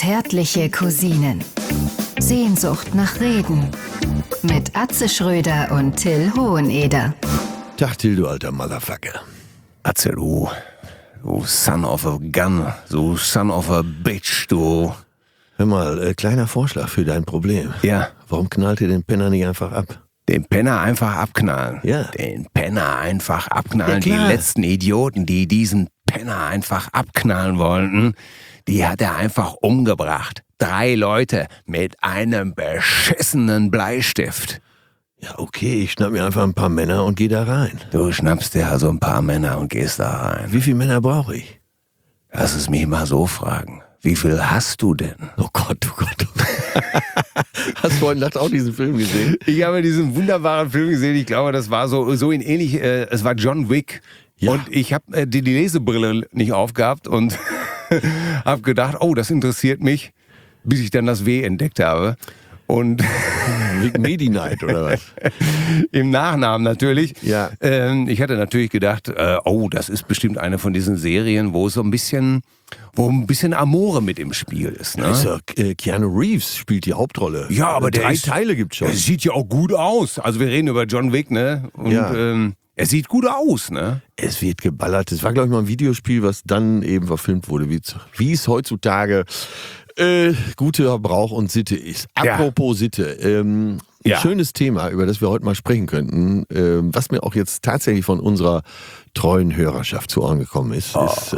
Zärtliche Cousinen. Sehnsucht nach Reden. Mit Atze Schröder und Till Hoheneder. Tag, Till, du alter Motherfucker. Atze, du son of a gun, du son of a bitch, du. Hör mal, kleiner Vorschlag für dein Problem. Ja. Warum knallt ihr den Penner nicht einfach ab? Den Penner einfach abknallen. Ja. Den Penner einfach abknallen. Ja, die letzten Idioten, die diesen Penner einfach abknallen wollten, die hat er einfach umgebracht. 3 Leute mit einem beschissenen Bleistift. Ja, okay, ich schnapp mir einfach ein paar Männer und geh da rein. Du schnappst dir also ein paar Männer und gehst da rein. Wie viele Männer brauche ich? Lass es mich mal so fragen. Wie viel hast du denn? Oh Gott, oh Gott. Hast du heute Nacht auch diesen Film gesehen? Ich habe diesen wunderbaren Film gesehen. Ich glaube, das war so in ähnlich, es war John Wick. Ja. Und ich habe die Lesebrille nicht aufgehabt und habe gedacht, oh, das interessiert mich, bis ich dann das W entdeckt habe. Und Medi-Night oder was? Im Nachnamen natürlich. Ja. Ich hatte natürlich gedacht, oh, das ist bestimmt eine von diesen Serien, wo ein bisschen Amore mit im Spiel ist. Ne? Ist ja, Keanu Reeves spielt die Hauptrolle. Ja, aber 3 Teile gibt's schon. Der sieht ja auch gut aus. Also wir reden über John Wick, ne? Und er sieht gut aus, ne? Es wird geballert. Es war, glaube ich, mal ein Videospiel, was dann eben verfilmt wurde, wie es heutzutage guter Brauch und Sitte ist. Apropos Sitte, schönes Thema, über das wir heute mal sprechen könnten, was mir auch jetzt tatsächlich von unserer treuen Hörerschaft zu Ohren gekommen ist, ist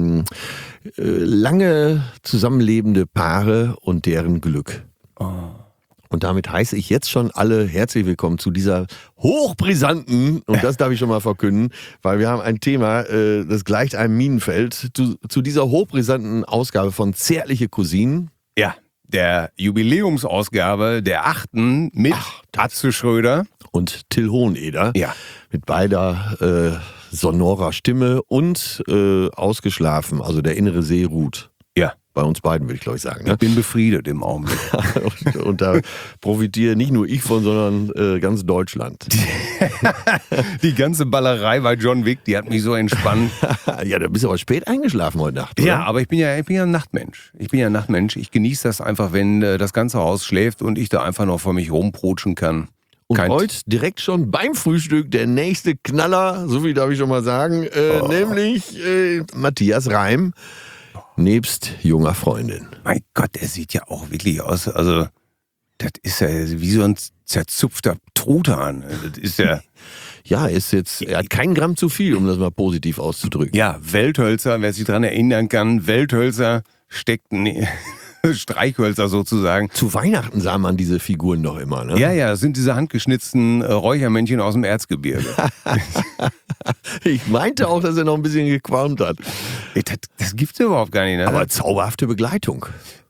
lange zusammenlebende Paare und deren Glück. Und damit heiße ich jetzt schon alle herzlich willkommen zu dieser hochbrisanten, und das darf ich schon mal verkünden, weil wir haben ein Thema, das gleicht einem Minenfeld, zu dieser hochbrisanten Ausgabe von Zärtliche Cousinen. Ja, der Jubiläumsausgabe der 8. mit Atze Schröder und Till Hoheneder. Ja. Mit beider sonorer Stimme und ausgeschlafen, also der innere See ruht. Ja. Bei uns beiden, würde ich glaube ich sagen. Ne? Ich bin befriedet im Augenblick. und da profitiere nicht nur ich von, sondern ganz Deutschland. Die ganze Ballerei bei John Wick, die hat mich so entspannt. Ja, du bist aber spät eingeschlafen heute Nacht, oder? Ja, aber ich bin ja ein Nachtmensch. Ich genieße das einfach, wenn das ganze Haus schläft und ich da einfach noch vor mich rumprutschen kann. Und heute direkt schon beim Frühstück der nächste Knaller, so viel darf ich schon mal sagen, nämlich Matthias Reim. Nebst junger Freundin. Mein Gott, der sieht ja auch wirklich aus, also das ist ja wie so ein zerzupfter Truthahn. Das ist ja... Ja, er hat keinen Gramm zu viel, um das mal positiv auszudrücken. Ja, Welthölzer, wer sich daran erinnern kann, Welthölzer steckten... Streichhölzer sozusagen. Zu Weihnachten sah man diese Figuren doch immer, ne? Ja, das sind diese handgeschnitzten Räuchermännchen aus dem Erzgebirge. Ich meinte auch, dass er noch ein bisschen gequalmt hat. Das gibt's überhaupt gar nicht, ne? Aber zauberhafte Begleitung.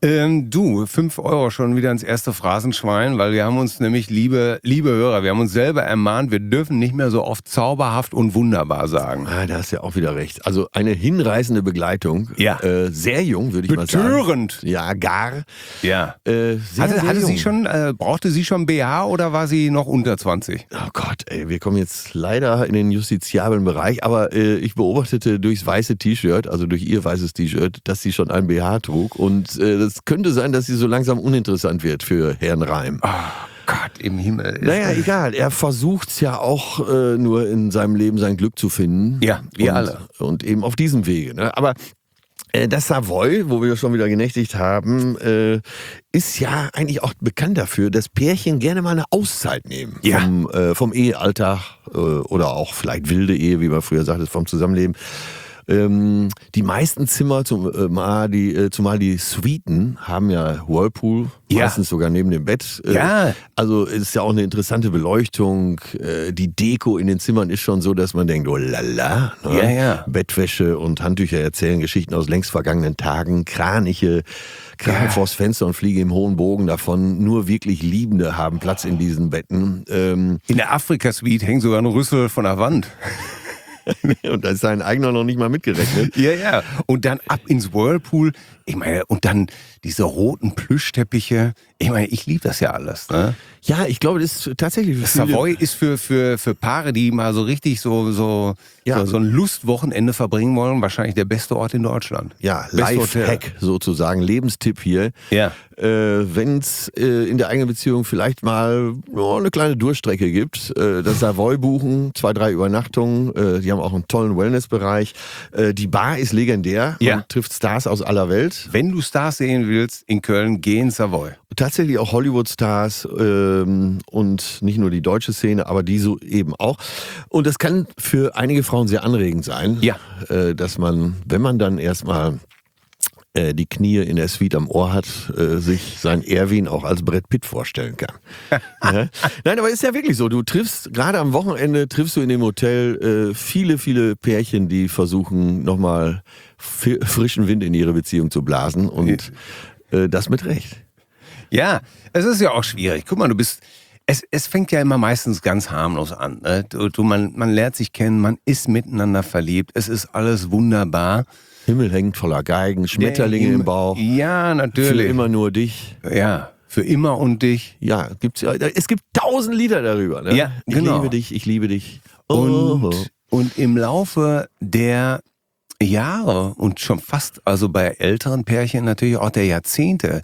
5 Euro schon wieder ins erste Phrasenschwein, weil wir haben uns nämlich, liebe Hörer, wir haben uns selber ermahnt, wir dürfen nicht mehr so oft zauberhaft und wunderbar sagen. Ah, da hast du ja auch wieder recht. Also eine hinreißende Begleitung. Ja. Sehr jung, würde ich mal sagen. Betörend. Ja, gar. Ja. Sehr sie jung. schon, brauchte sie schon BH oder war sie noch unter 20? Oh Gott, ey, wir kommen jetzt leider in den justiziablen Bereich, aber ich beobachtete durchs weiße T-Shirt, also durch ihr weißes T-Shirt, dass sie schon ein BH trug und es könnte sein, dass sie so langsam uninteressant wird für Herrn Reim. Oh Gott, im Himmel. Naja, egal. Er versucht ja auch nur in seinem Leben sein Glück zu finden. Ja, wir alle. Und eben auf diesem Wege. Ne? Aber das Savoy, wo wir schon wieder genächtigt haben, ist ja eigentlich auch bekannt dafür, dass Pärchen gerne mal eine Auszeit nehmen. Ja. Vom Ehealltag oder auch vielleicht wilde Ehe, wie man früher sagte, vom Zusammenleben. Die meisten Zimmer, zumal die Suiten, haben ja Whirlpool, meistens sogar neben dem Bett. Ja. Also ist ja auch eine interessante Beleuchtung. Die Deko in den Zimmern ist schon so, dass man denkt, oh lala. Ne? Ja. Bettwäsche und Handtücher erzählen Geschichten aus längst vergangenen Tagen. Kraniche krachen vors Fenster und fliegen im hohen Bogen davon. Nur wirklich Liebende haben Platz in diesen Betten. In der Afrika-Suite hängt sogar ein Rüssel von der Wand. Und da ist sein eigener noch nicht mal mitgerechnet. Ja. Und dann ab ins Whirlpool. Ich meine, und dann diese roten Plüschteppiche Ich meine, ich liebe das ja alles, ne? Ja, ich glaube, das ist tatsächlich... Savoy ist für Paare, die mal so richtig so ein Lustwochenende verbringen wollen, wahrscheinlich der beste Ort in Deutschland. Ja, Life-Hack sozusagen, Lebenstipp hier. Ja. Wenn es in der eigenen Beziehung vielleicht mal eine kleine Durchstrecke gibt, das Savoy buchen, 2-3 Übernachtungen, die haben auch einen tollen Wellnessbereich. Die Bar ist legendär und trifft Stars aus aller Welt. Wenn du Stars sehen willst in Köln, geh in Savoy. Tatsächlich auch Hollywood-Stars und nicht nur die deutsche Szene, aber die so eben auch. Und das kann für einige Frauen sehr anregend sein, dass man, wenn man dann erstmal die Knie in der Suite am Ohr hat, sich sein Erwin auch als Brad Pitt vorstellen kann. Ja? Nein, aber ist ja wirklich so. Du triffst, gerade am Wochenende, triffst du in dem Hotel viele, viele Pärchen, die versuchen, nochmal frischen Wind in ihre Beziehung zu blasen und das mit Recht. Ja, es ist ja auch schwierig. Guck mal, es fängt ja immer meistens ganz harmlos an. Ne? Man lernt sich kennen, man ist miteinander verliebt, es ist alles wunderbar. Himmel hängt voller Geigen, Schmetterlinge im Bauch. Ja, natürlich. Für immer nur dich. Ja, für immer und dich. Ja, es gibt 1000 Lieder darüber. Ne? Ja, genau. Ich liebe dich, ich liebe dich. Und im Laufe der Jahre und schon fast, also bei älteren Pärchen natürlich auch der Jahrzehnte,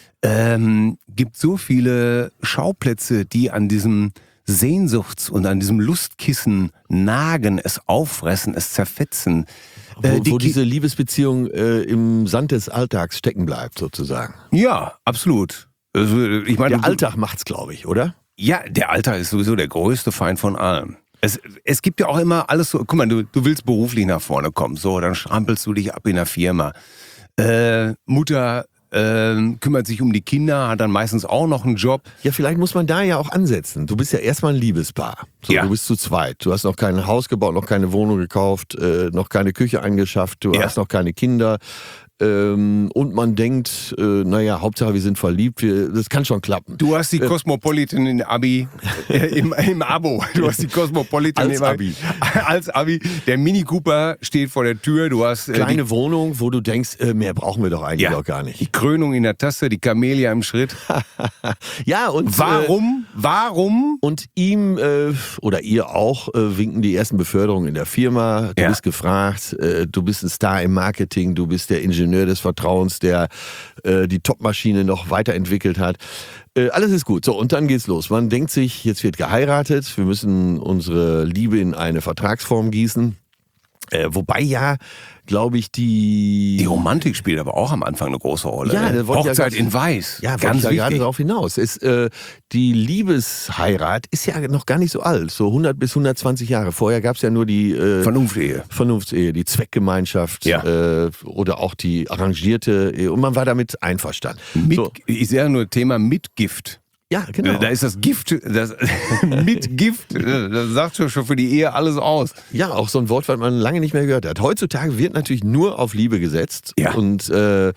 gibt so viele Schauplätze, die an diesem Sehnsuchts- und an diesem Lustkissen nagen, es auffressen, es zerfetzen. Wo diese Liebesbeziehung im Sand des Alltags stecken bleibt, sozusagen. Ja, absolut. Also, ich meine, der Alltag macht's, glaube ich, oder? Ja, der Alltag ist sowieso der größte Feind von allem. Es gibt ja auch immer alles so, guck mal, du willst beruflich nach vorne kommen, so, dann strampelst du dich ab in der Firma. Mutter kümmert sich um die Kinder, hat dann meistens auch noch einen Job. Ja, vielleicht muss man da ja auch ansetzen. Du bist ja erstmal ein Liebespaar. So, ja. Du bist zu zweit. Du hast noch kein Haus gebaut, noch keine Wohnung gekauft, noch keine Küche angeschafft, du hast noch keine Kinder. Und man denkt, naja, Hauptsache wir sind verliebt, das kann schon klappen. Du hast die Cosmopolitan im Abi, im Abo. Du hast die Cosmopolitan als Abi. Als Abi. Der Mini Cooper steht vor der Tür. Du hast kleine Wohnung, wo du denkst, mehr brauchen wir doch eigentlich auch gar nicht. Die Krönung in der Tasse, die Camellia im Schritt. Ja, und warum? Und ihm oder ihr auch winken die ersten Beförderungen in der Firma. Du bist gefragt, du bist ein Star im Marketing, du bist der Ingenieur des Vertrauens, der die Top-Maschine noch weiterentwickelt hat. Alles ist gut. So, und dann geht's los. Man denkt sich, jetzt wird geheiratet, wir müssen unsere Liebe in eine Vertragsform gießen. Wobei glaube ich, die Romantik spielt aber auch am Anfang eine große Rolle. Ja, ne? Hochzeit in Weiß. Ja, ganz wichtig. Gerade darauf hinaus. Die Liebesheirat ist ja noch gar nicht so alt, so 100 bis 120 Jahre. Vorher gab es ja nur die Vernunftehe, die Zweckgemeinschaft oder auch die arrangierte Ehe. Und man war damit einverstanden. Ich sehe ja nur Thema Mitgift. Ja, genau. Da ist das Gift, mit Gift, das sagt schon für die Ehe alles aus. Ja, auch so ein Wort, was man lange nicht mehr gehört hat. Heutzutage wird natürlich nur auf Liebe gesetzt. Ja. Und das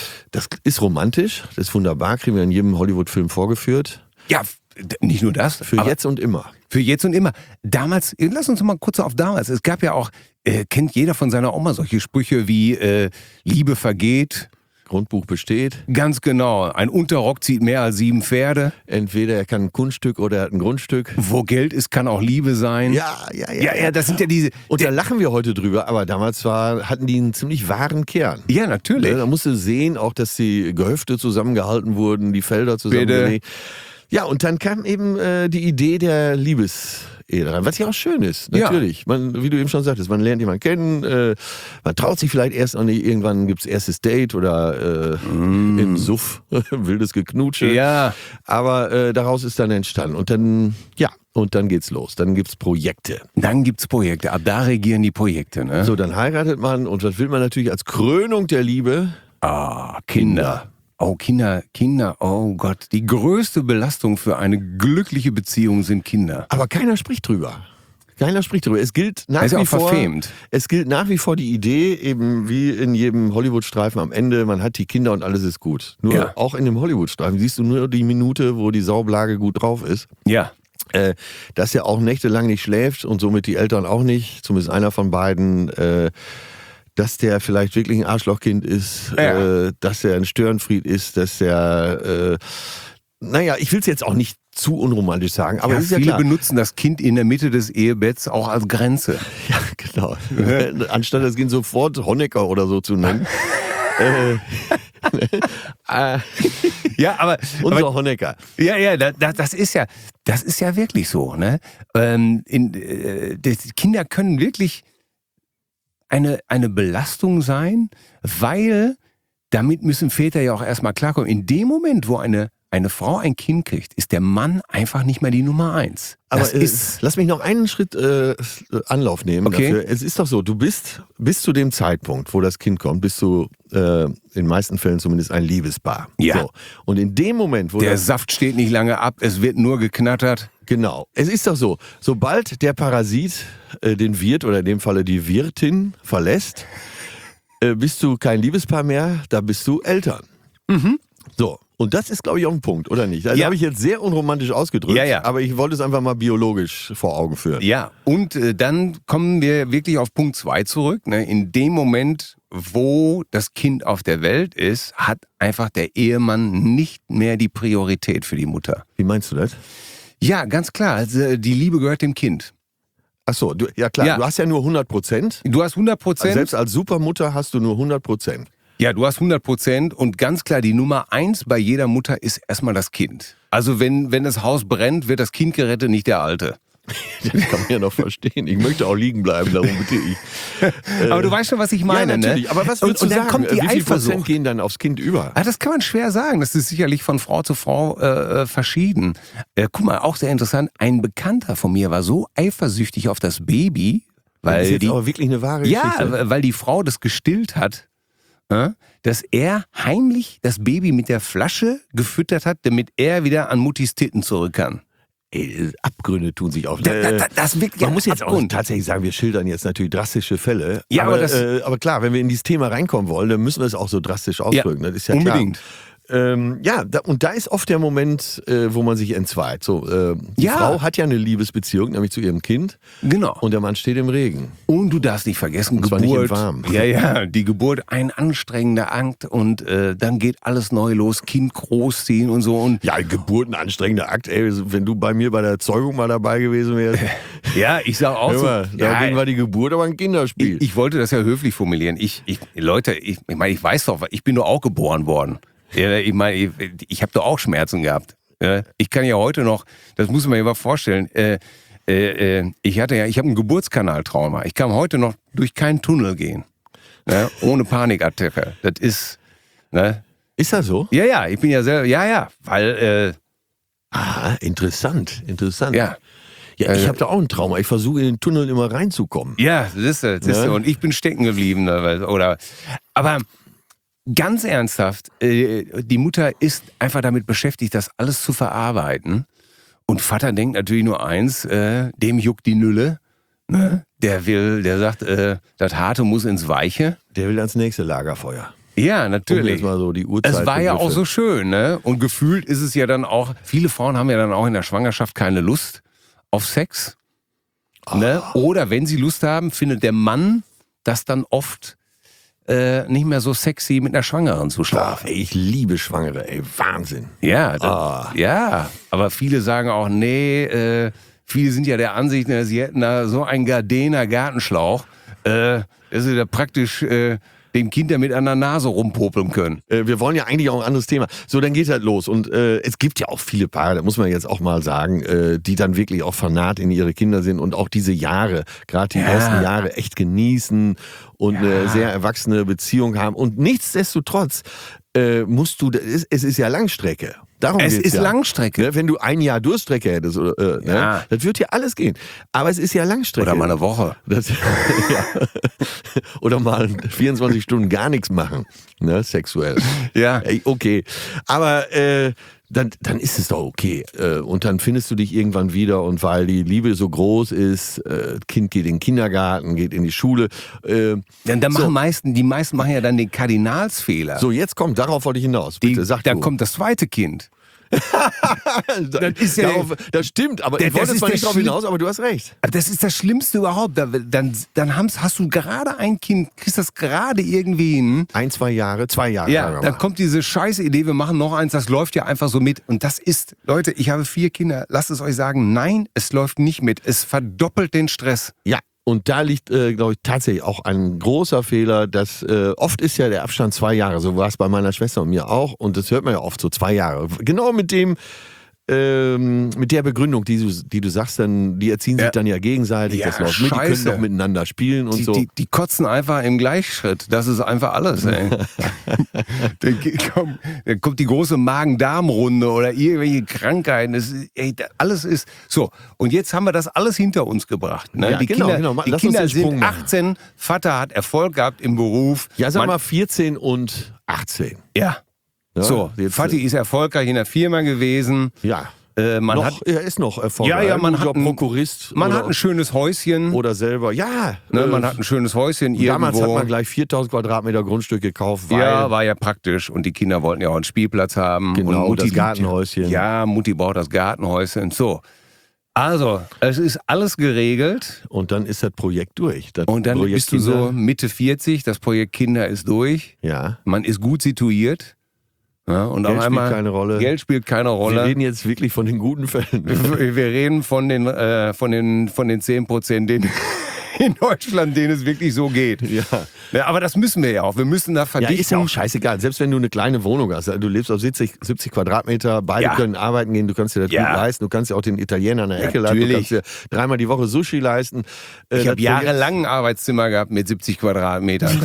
ist romantisch, das ist wunderbar, kriegen wir in jedem Hollywood-Film vorgeführt. Ja, nicht nur das. Für jetzt und immer. Für jetzt und immer. Damals, lass uns mal kurz auf damals. Es gab ja auch, kennt jeder von seiner Oma solche Sprüche wie Liebe vergeht. Grundbuch besteht. Ganz genau. Ein Unterrock zieht mehr als 7 Pferde. Entweder er kann ein Kunststück oder er hat ein Grundstück. Wo Geld ist, kann auch Liebe sein. Ja, das sind ja diese... Und da lachen wir heute drüber, aber damals hatten die einen ziemlich wahren Kern. Ja, natürlich. Da musst du sehen, auch dass die Gehöfte zusammengehalten wurden, die Felder zusammengelegt. Ja, und dann kam eben die Idee der Liebesehe rein, was ja auch schön ist, natürlich. Ja. Wie du eben schon sagtest, man lernt jemanden kennen, man traut sich vielleicht erst noch nicht, irgendwann gibt es erstes Date oder im Suff, wildes Geknutsche. Ja. Aber daraus ist dann entstanden. Und dann geht's los. Dann gibt's Projekte. Ab da regieren die Projekte, ne? So, dann heiratet man und was will man natürlich als Krönung der Liebe? Kinder. Oh, Kinder, oh Gott. Die größte Belastung für eine glückliche Beziehung sind Kinder. Aber keiner spricht drüber. Es gilt nach wie vor verfemt. Es gilt nach wie vor die Idee, eben wie in jedem Hollywood-Streifen am Ende, man hat die Kinder und alles ist gut. Nur auch in dem Hollywood-Streifen siehst du nur die Minute, wo die Saublage gut drauf ist. Ja. Dass er auch nächtelang nicht schläft und somit die Eltern auch nicht, zumindest einer von beiden, dass der vielleicht wirklich ein Arschlochkind ist, dass der ein Störenfried ist, dass der, ich will es jetzt auch nicht zu unromantisch sagen, aber es ist ja viele klar. benutzen das Kind in der Mitte des Ehebetts auch als Grenze. Ja, genau. Anstatt das Kind sofort Honecker oder so zu nennen. Unser Honecker. Ja, das ist ja wirklich so. Ne? Die Kinder können wirklich eine Belastung sein, weil damit müssen Väter ja auch erstmal klarkommen. In dem Moment, wo eine Frau ein Kind kriegt, ist der Mann einfach nicht mehr die Nummer 1. Aber lass mich noch einen Schritt Anlauf nehmen dafür. Es ist doch so, du bist bis zu dem Zeitpunkt, wo das Kind kommt, bist du in den meisten Fällen zumindest ein Liebespaar. Ja. So. Und in dem Moment, wo der Saft steht nicht lange ab, es wird nur geknattert. Genau. Es ist doch so, sobald der Parasit den Wirt oder in dem Falle die Wirtin verlässt, bist du kein Liebespaar mehr, da bist du Eltern. Mhm. So. Und das ist, glaube ich, auch ein Punkt, oder nicht? Also habe ich jetzt sehr unromantisch ausgedrückt, aber ich wollte es einfach mal biologisch vor Augen führen. Ja, und dann kommen wir wirklich auf Punkt 2 zurück. Ne? In dem Moment, wo das Kind auf der Welt ist, hat einfach der Ehemann nicht mehr die Priorität für die Mutter. Wie meinst du das? Ja, ganz klar. Also die Liebe gehört dem Kind. Ach so, ja klar, du hast ja nur 100%. Du hast 100%. Also selbst als Supermutter hast du nur 100%. Ja, du hast 100% und ganz klar, die Nummer 1 bei jeder Mutter ist erstmal das Kind. Also wenn das Haus brennt, wird das Kind gerettet, nicht der Alte. Das kann man ja noch verstehen. Ich möchte auch liegen bleiben, darum bitte ich. Aber du weißt schon, was ich meine, ja, natürlich. Ne? Aber was würdest du dann sagen? Kommt die wie viel Eifersucht. Prozent gehen dann aufs Kind über? Das kann man schwer sagen. Das ist sicherlich von Frau zu Frau verschieden. Guck mal, auch sehr interessant. Ein Bekannter von mir war so eifersüchtig auf das Baby, weil das ist jetzt aber wirklich eine wahre Geschichte. Ja, weil die Frau das gestillt hat, dass er heimlich das Baby mit der Flasche gefüttert hat, damit er wieder an Muttis Titten zurück kann. Abgründe tun sich auf. Das wirklich Man muss jetzt auch tatsächlich sagen, wir schildern jetzt natürlich drastische Fälle. Ja, aber klar, wenn wir in dieses Thema reinkommen wollen, dann müssen wir es auch so drastisch ausdrücken. Das ist ja unbedingt. Klar. Und da ist oft der Moment, wo man sich entzweit. So, die Frau hat ja eine Liebesbeziehung, nämlich zu ihrem Kind. Genau. Und der Mann steht im Regen. Und du darfst nicht vergessen, und zwar Geburt. Nicht im Warmen. Ja, die Geburt, ein anstrengender Akt und dann geht alles neu los, Kind großziehen und so. Und ja, Geburt, ein anstrengender Akt. Ey, wenn du bei mir bei der Zeugung mal dabei gewesen wärst. Ja, ich sag auch so. Dagegen war die Geburt aber ein Kinderspiel. Ich wollte das ja höflich formulieren. Leute, ich meine, ich weiß doch, ich bin doch auch geboren worden. Ich meine, ich habe doch auch Schmerzen gehabt. Ich kann ja heute noch, das muss man sich mal vorstellen, ich habe einen Geburtskanaltrauma. Ich kann heute noch durch keinen Tunnel gehen. Ohne Panikattacke. Das ist... Ne? Ist das so? Ja, ich bin ja selber, weil... Interessant. Ja. Ja, ich habe da auch ein Trauma. Ich versuche in den Tunnel immer reinzukommen. Ja, das ist und ich bin stecken geblieben. Aber ganz ernsthaft, die Mutter ist einfach damit beschäftigt, das alles zu verarbeiten. Und Vater denkt natürlich nur eins, dem juckt die Nülle. Ne? Der sagt, das Harte muss ins Weiche. Der will ans nächste Lagerfeuer. Ja, natürlich. Jetzt mal so die Uhrzeit es war ja auch so schön, ne? Und gefühlt ist es ja dann auch, viele Frauen haben ja dann auch in der Schwangerschaft keine Lust auf Sex. Ne? Oder wenn sie Lust haben, findet der Mann das dann oft nicht mehr so sexy, mit einer Schwangeren zu schlafen. Ey, ich liebe Schwangere, ey, Wahnsinn. Ja, ja, aber viele sagen auch, nee, viele sind ja der Ansicht, sie hätten da so einen Gardena Gartenschlauch, dass sie da praktisch dem Kind damit an der Nase rumpopeln können. Wir wollen ja eigentlich auch ein anderes Thema. So, dann geht halt los. Und es gibt ja auch viele Paare, da muss man jetzt auch mal sagen, die dann wirklich auch fanat in ihre Kinder sind und auch diese Jahre, gerade die ersten Jahre, echt genießen und eine sehr erwachsene Beziehung haben. Und nichtsdestotrotz musst du, es ist ja Langstrecke. Darum es ist ja. Langstrecke. Ne, wenn du ein Jahr Durststrecke hättest, ne, das wird ja alles gehen. Aber es ist ja Langstrecke. Oder mal eine Woche. Oder mal 24 Stunden gar nichts machen, ne, sexuell. Ja. Okay. Aber dann ist es doch okay. Und dann findest du dich irgendwann wieder und weil die Liebe so groß ist, Kind geht in den Kindergarten, geht in die Schule. Dann machen die meisten machen ja dann den Kardinalsfehler. So, jetzt kommt, darauf wollte ich hinaus. Bitte, sag dann kommt das zweite Kind. Das stimmt, aber ich wollte zwar nicht drauf hinaus, aber du hast recht. Das ist das Schlimmste überhaupt. Dann hast du gerade ein Kind, kriegst das gerade irgendwie hin. 2 Jahre. Ja, dann kommt diese scheiße Idee, wir machen noch eins, das läuft ja einfach so mit. Und das ist, Leute, ich habe 4 Kinder, lasst es euch sagen, nein, es läuft nicht mit. Es verdoppelt den Stress. Ja. Und da liegt, glaube ich, tatsächlich auch ein großer Fehler, dass oft ist ja der Abstand 2 Jahre, so war es bei meiner Schwester und mir auch, und das hört man ja oft so 2 Jahre. Genau mit der Begründung, die du sagst, dann, die erziehen sich dann ja gegenseitig, das läuft mit, die können doch miteinander spielen und so. Die kotzen einfach im Gleichschritt, das ist einfach alles, ey. Dann kommt die große Magen-Darm-Runde oder irgendwelche Krankheiten, alles ist so. Und jetzt haben wir das alles hinter uns gebracht. Ne? Ja, die Kinder sind 18, Vater hat Erfolg gehabt im Beruf. Ja, sag mal 14 und 18. Ja. So, Vati ist erfolgreich in der Firma gewesen. Ja. Er ist noch erfolgreich. Ja, man hat Prokurist. Man hat ein schönes Häuschen. Oder selber, ja. Ne, man hat ein schönes Häuschen irgendwo. Damals hat man gleich 4000 Quadratmeter Grundstück gekauft. Ja, war ja praktisch. Und die Kinder wollten ja auch einen Spielplatz haben. Genau, und Mutti, das Gartenhäuschen. Ja, Mutti braucht das Gartenhäuschen. So. Also, es ist alles geregelt. Und dann ist das Projekt durch. Und dann bist du so Mitte 40, das Projekt Kinder ist durch. Ja. Man ist gut situiert. Ja, und Geld spielt keine Rolle. Geld spielt keine Rolle. Wir reden jetzt wirklich von den guten Fällen. Wir reden von den 10%, in Deutschland, denen es wirklich so geht. Ja. Ja, aber das müssen wir ja auch. Wir müssen da verdichten. Ja, ist ja auch scheißegal. Selbst wenn du eine kleine Wohnung hast, du lebst auf 70 Quadratmeter, beide können arbeiten gehen, du kannst dir das gut leisten, du kannst dir auch den Italiener an der Ecke leisten, du kannst dir 3-mal die Woche Sushi leisten. Ich habe jahrelang ein Arbeitszimmer gehabt mit 70 Quadratmetern.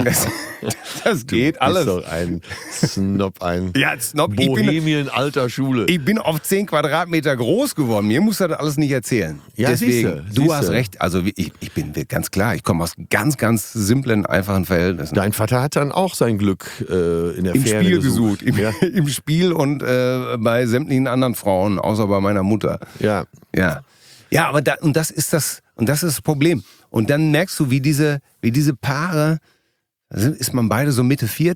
Das geht alles. Du bist doch ein Snob, Snob. Bohemien alter Schule. Ich bin auf 10 Quadratmeter groß geworden. Mir muss das alles nicht erzählen. Ja, deswegen, du hast recht. Also ich bin ganz klar, ich komme aus ganz, ganz simplen, einfachen Verhältnissen. Dein Vater hat dann auch sein Glück in der Ferne Spiel gesucht. Im Spiel und bei sämtlichen anderen Frauen, außer bei meiner Mutter. Ja. Ja. Ja, aber das ist das Problem. Und dann merkst du, wie diese Paare, ist man beide so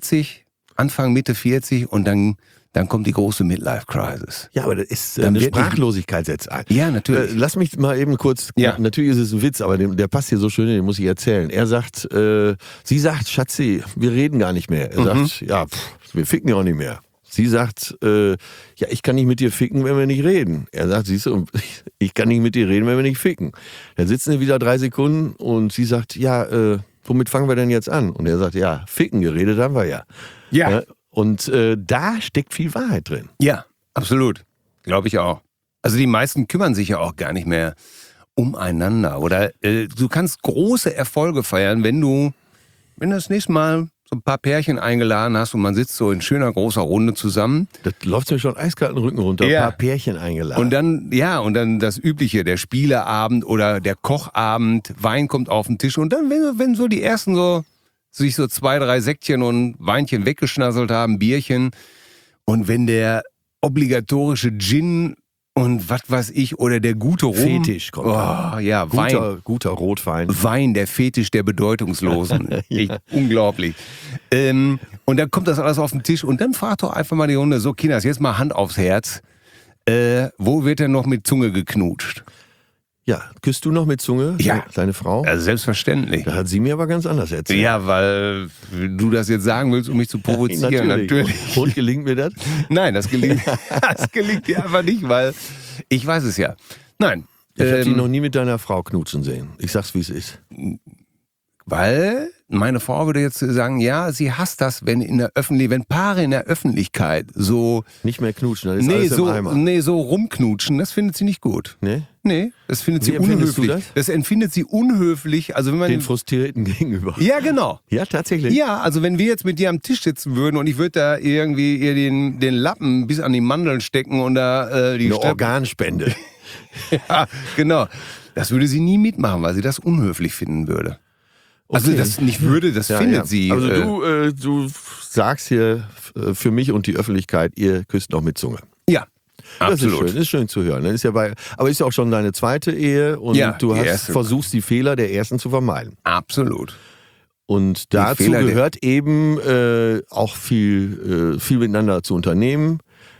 Anfang Mitte 40 und dann kommt die große Midlife-Crisis. Ja, aber das ist eine Sprachlosigkeit setzt ein. Ja, natürlich. Lass mich mal eben kurz, natürlich ist es ein Witz, aber der passt hier so schön, den muss ich erzählen. Er sagt, sie sagt, Schatzi, wir reden gar nicht mehr. Er sagt, wir ficken ja auch nicht mehr. Sie sagt, ich kann nicht mit dir ficken, wenn wir nicht reden. Er sagt, siehst du, ich kann nicht mit dir reden, wenn wir nicht ficken. Dann sitzen wir wieder 3 Sekunden und sie sagt, womit fangen wir denn jetzt an? Und er sagt, ficken, geredet haben wir ja. Ja. Und da steckt viel Wahrheit drin. Ja, absolut. Glaube ich auch. Also die meisten kümmern sich ja auch gar nicht mehr umeinander. Oder du kannst große Erfolge feiern, wenn du das nächste Mal so ein paar Pärchen eingeladen hast und man sitzt so in schöner großer Runde zusammen. Das läuft mir schon eiskalten Rücken runter, ein paar Pärchen eingeladen. Und dann das Übliche, der Spieleabend oder der Kochabend, Wein kommt auf den Tisch und dann, wenn so die ersten sich so 2, 3 Säckchen und Weinchen weggeschnasselt haben, Bierchen, und wenn der obligatorische Gin und was weiß ich, oder der gute Rum. Fetisch kommt. Wein. Guter Rotwein. Wein, der Fetisch der Bedeutungslosen. Unglaublich. Und dann kommt das alles auf den Tisch und dann fragt doch einfach mal die Runde, so Kinders, jetzt mal Hand aufs Herz. Wo wird denn noch mit Zunge geknutscht? Ja, küsst du noch mit Zunge, deine Frau? Ja, selbstverständlich. Da hat sie mir aber ganz anders erzählt. Ja, weil du das jetzt sagen willst, um mich zu provozieren. Natürlich. Und gelingt mir das? Nein, das gelingt dir einfach nicht, weil ich weiß es ja. Nein. Ich habe dich noch nie mit deiner Frau knutschen sehen. Ich sag's, wie es ist. Weil meine Frau würde jetzt sagen, ja, sie hasst das, wenn Paare in der Öffentlichkeit so... Nicht mehr knutschen, dann ist alles im Eimer. Nee, so rumknutschen, das findet sie nicht gut. Nee, das findet sie unhöflich. Das empfindet sie unhöflich. Also wenn man den Frustrierten gegenüber. Ja, genau. Ja, tatsächlich. Ja, also wenn wir jetzt mit dir am Tisch sitzen würden und ich würde da irgendwie ihr den Lappen bis an die Mandeln stecken und da die Organspende. Ja, genau. Das würde sie nie mitmachen, weil sie das unhöflich finden würde. Also das nicht würde, das findet sie. Also du sagst hier für mich und die Öffentlichkeit, ihr küsst noch mit Zunge. Ja, absolut. Das ist schön zu hören. Das ist aber ist ja auch schon deine zweite Ehe und du versuchst die Fehler der ersten zu vermeiden. Absolut. Und dazu gehört eben auch viel miteinander zu unternehmen.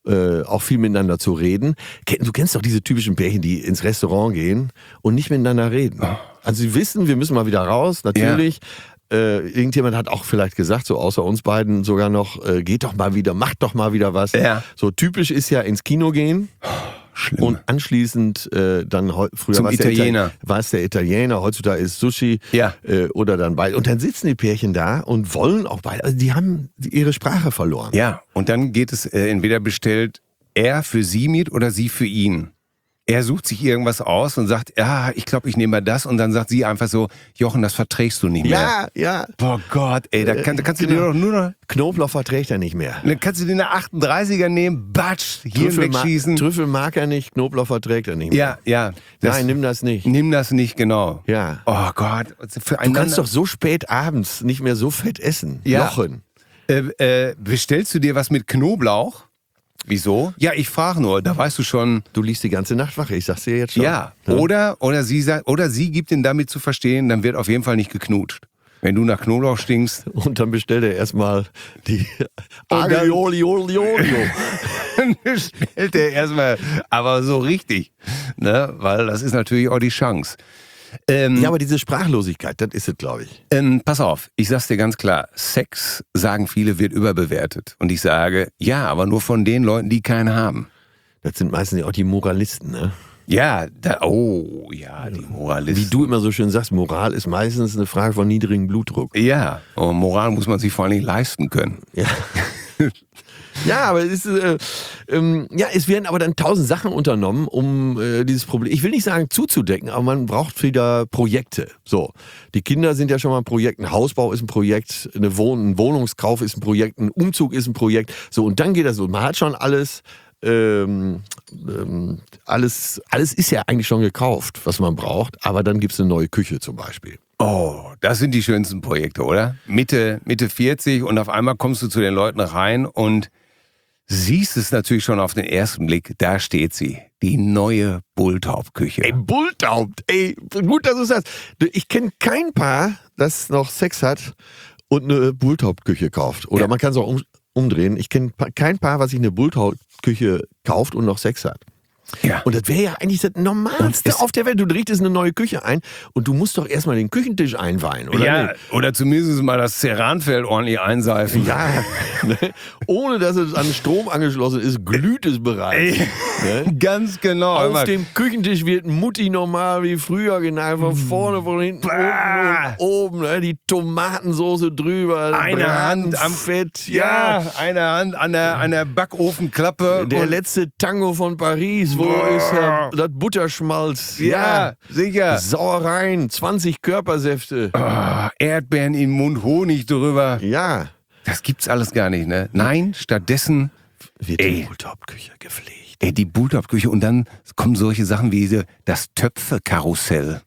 auch viel miteinander zu reden. Du kennst doch diese typischen Pärchen, die ins Restaurant gehen und nicht miteinander reden. Also sie wissen, wir müssen mal wieder raus, natürlich. Irgendjemand hat auch vielleicht gesagt, so außer uns beiden sogar noch, geht doch mal wieder, macht doch mal wieder was. Ja. So typisch ist ja ins Kino gehen. Schlimm. Und anschließend dann früher Zum Italiener. War es der Italiener, heutzutage ist Sushi. Ja. Oder dann beide. Und dann sitzen die Pärchen da und wollen auch beide. Also die haben ihre Sprache verloren. Ja, und dann geht es entweder bestellt er für sie mit oder sie für ihn. Er sucht sich irgendwas aus und sagt, ja, ich glaube, ich nehme mal das. Und dann sagt sie einfach so, Jochen, das verträgst du nicht mehr. Ja. Boah Gott, ey, da kannst du dir doch nur noch... Knoblauch verträgt er nicht mehr. Dann kannst du dir eine 38er nehmen, batsch, hier wegschießen. Trüffel mag er nicht, Knoblauch verträgt er nicht mehr. Ja. Nein, nimm das nicht. Nimm das nicht, genau. Ja. Oh Gott. Du kannst doch so spät abends nicht mehr so fett essen. Ja. Jochen. Bestellst du dir was mit Knoblauch? Wieso? Ja, ich frage nur, da weißt du schon. Du liegst die ganze Nacht wach, ich sag's dir jetzt schon. Ja, oder sie gibt ihm damit zu verstehen, dann wird auf jeden Fall nicht geknutscht. Wenn du nach Knoblauch stinkst. Und dann bestellt er erstmal die Aglio. Dann bestellt er erstmal, aber so richtig. Ne? Weil das ist natürlich auch die Chance. Ja, aber diese Sprachlosigkeit, das ist es, glaube ich. Pass auf, ich sag's dir ganz klar, Sex, sagen viele, wird überbewertet. Und ich sage, ja, aber nur von den Leuten, die keinen haben. Das sind meistens auch die Moralisten, ne? Ja, die Moralisten. Wie du immer so schön sagst, Moral ist meistens eine Frage von niedrigem Blutdruck. Ja, und Moral muss man sich vor allem leisten können. Ja. Ja, aber es werden aber dann 1000 Sachen unternommen, um dieses Problem, ich will nicht sagen zuzudecken, aber man braucht wieder Projekte. So, die Kinder sind ja schon mal ein Projekt, ein Hausbau ist ein Projekt, ein Wohnungskauf ist ein Projekt, ein Umzug ist ein Projekt. So, und dann geht das so. Man hat schon alles ist ja eigentlich schon gekauft, was man braucht, aber dann gibt es eine neue Küche zum Beispiel. Oh, das sind die schönsten Projekte, oder? Mitte 40 und auf einmal kommst du zu den Leuten rein und siehst es natürlich schon auf den ersten Blick, da steht sie, die neue Bulthaupt-Küche. Ey, Bulthaupt, gut, dass du sagst. Ich kenne kein Paar, das noch Sex hat und eine Bulthaupt-Küche kauft. Oder man kann es auch umdrehen. Ich kenne kein Paar, was sich eine Bulthaupt-Küche kauft und noch Sex hat. Ja. Und das wäre ja eigentlich das Normalste auf der Welt. Du richtest eine neue Küche ein und du musst doch erstmal den Küchentisch einweihen, oder? Ja, nicht? oder zumindest mal das Ceranfeld ordentlich einseifen. Ja, ne? Ohne dass es an Strom angeschlossen ist, glüht es bereits. Ne? Ganz genau. Auf dem Küchentisch wird Mutti normal wie früher genannt, von vorne, von hinten, unten und oben, ne? Die Tomatensoße drüber, eine Hand am Fett, eine Hand an der Backofenklappe. Der letzte Tango von Paris. Wo ist das Butterschmalz? Ja, sicher. Sauereien, 20 Körpersäfte. Erdbeeren im Mund, Honig drüber. Ja. Das gibt's alles gar nicht, ne? Nein, stattdessen wird die Bulthaupt-Küche gepflegt. Die Bulthaupt-Küche und dann kommen solche Sachen wie das Töpfe-Karussell.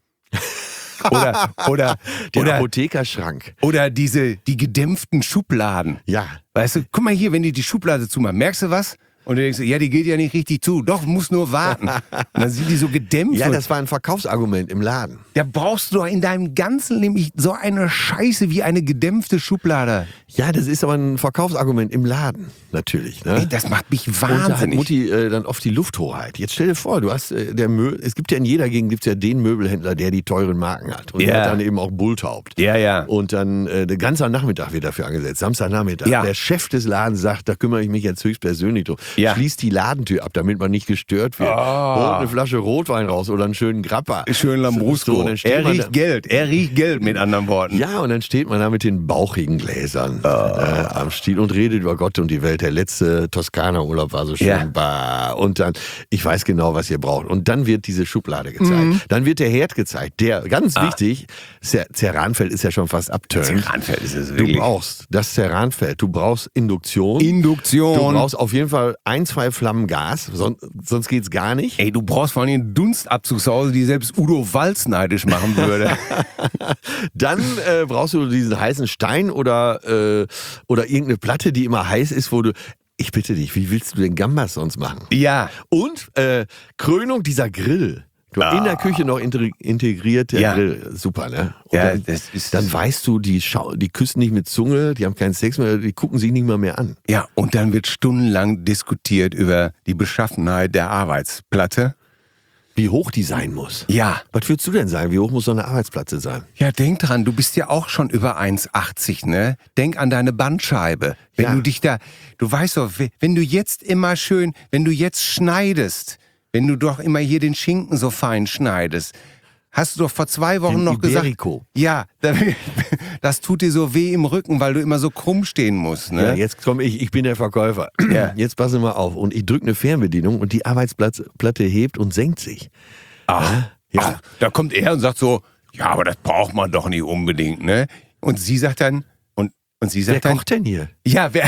Oder der Apothekerschrank. Oder die gedämpften Schubladen. Ja. Weißt du, guck mal hier, wenn die Schublade zumachen, merkst du was? Und du denkst, ja, die geht ja nicht richtig zu. Doch, muss nur warten. Und dann sind die so gedämpft. Ja, das war ein Verkaufsargument im Laden. Da brauchst du in deinem ganzen Leben so eine Scheiße wie eine gedämpfte Schublade. Ja, das ist aber ein Verkaufsargument im Laden, natürlich. Ne? Ey, das macht mich wahnsinnig. Und da hat Mutti dann oft die Lufthoheit. Jetzt stell dir vor, du hast es gibt ja in jeder Gegend gibt's ja den Möbelhändler, der die teuren Marken hat. Und der hat dann eben auch Bulthaupt. Ja. Und dann den ganzen Nachmittag wird dafür angesetzt, Samstagnachmittag. Ja. Der Chef des Ladens sagt, da kümmere ich mich jetzt höchstpersönlich drum. Ja. Schließt die Ladentür ab, damit man nicht gestört wird. Holt eine Flasche Rotwein raus oder einen schönen Grappa. Schön Lambrusco. Er riecht Geld, mit anderen Worten. Ja, und dann steht man da mit den bauchigen Gläsern am Stiel und redet über Gott und die Welt. Der letzte Toskana-Urlaub war so schön. Ja. Bah. Und dann, ich weiß genau, was ihr braucht. Und dann wird diese Schublade gezeigt. Dann wird der Herd gezeigt. Der, ganz wichtig, Ceranfeld ist ja schon fast abturnt. Ceranfeld ist es wirklich. Du brauchst das Ceranfeld, du brauchst Induktion. Du brauchst auf jeden Fall 1-2 Flammen Gas, sonst geht's gar nicht. Ey, du brauchst vor allem einen Dunstabzug zu Hause, die selbst Udo Walz neidisch machen würde. Dann brauchst du diesen heißen Stein oder irgendeine Platte, die immer heiß ist, wo du... Ich bitte dich, wie willst du den Gambas sonst machen? Ja. Und Krönung, dieser Grill. In der Küche noch integriert der Grill. Super, ne? Und dann weißt du, die küssen nicht mit Zunge, die haben keinen Sex mehr, die gucken sich nicht mehr an. Ja, und dann wird stundenlang diskutiert über die Beschaffenheit der Arbeitsplatte. Wie hoch die sein muss. Ja. Was würdest du denn sagen? Wie hoch muss so eine Arbeitsplatte sein? Ja, denk dran, du bist ja auch schon über 1,80, ne? Denk an deine Bandscheibe. Wenn du dich du weißt doch, wenn du jetzt schneidest, wenn du doch immer hier den Schinken so fein schneidest, hast du doch vor 2 Wochen noch Iberico. gesagt, ja, das tut dir so weh im Rücken, weil du immer so krumm stehen musst. Ne? Ja, jetzt komme ich bin der Verkäufer. Ja. Jetzt passen wir mal auf. Und ich drücke eine Fernbedienung und die Arbeitsplatte hebt und senkt sich. Ach, da kommt er und sagt so, ja, aber das braucht man doch nicht unbedingt. Ne? Und sie sagt dann, wer kocht denn hier? Ja, wer...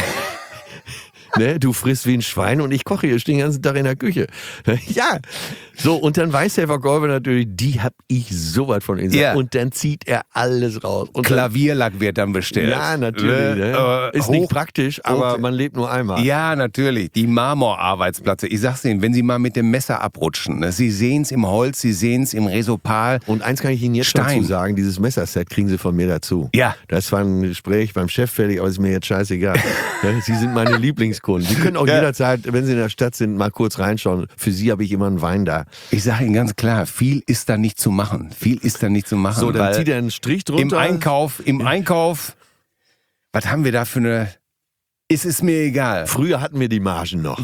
Ne, du frisst wie ein Schwein und ich koche hier, stehe den ganzen Tag in der Küche. Ja, so, und dann weiß der Verkäufer natürlich, die hab ich so weit von Ihnen. Ja. Und dann zieht er alles raus. Und Klavierlack wird dann bestellt. Ja, natürlich. Ne? Ist nicht praktisch, aber man lebt nur einmal. Ja, natürlich. Die Marmorarbeitsplatte. Ich sag's Ihnen, wenn Sie mal mit dem Messer abrutschen, ne? Sie sehen's im Holz, Sie sehen's im Resopal. Und eins kann ich Ihnen jetzt dazu sagen, dieses Messerset kriegen Sie von mir dazu. Ja. Das war ein Gespräch beim Chef fertig, aber ist mir jetzt scheißegal. Sie sind meine Lieblingskunden. Sie können auch jederzeit, wenn Sie in der Stadt sind, mal kurz reinschauen. Für Sie habe ich immer einen Wein da. Ich sage Ihnen ganz klar, viel ist da nicht zu machen. So, dann zieht er einen Strich drunter. Im Einkauf, was haben wir da für eine... Es ist mir egal. Früher hatten wir die Margen noch.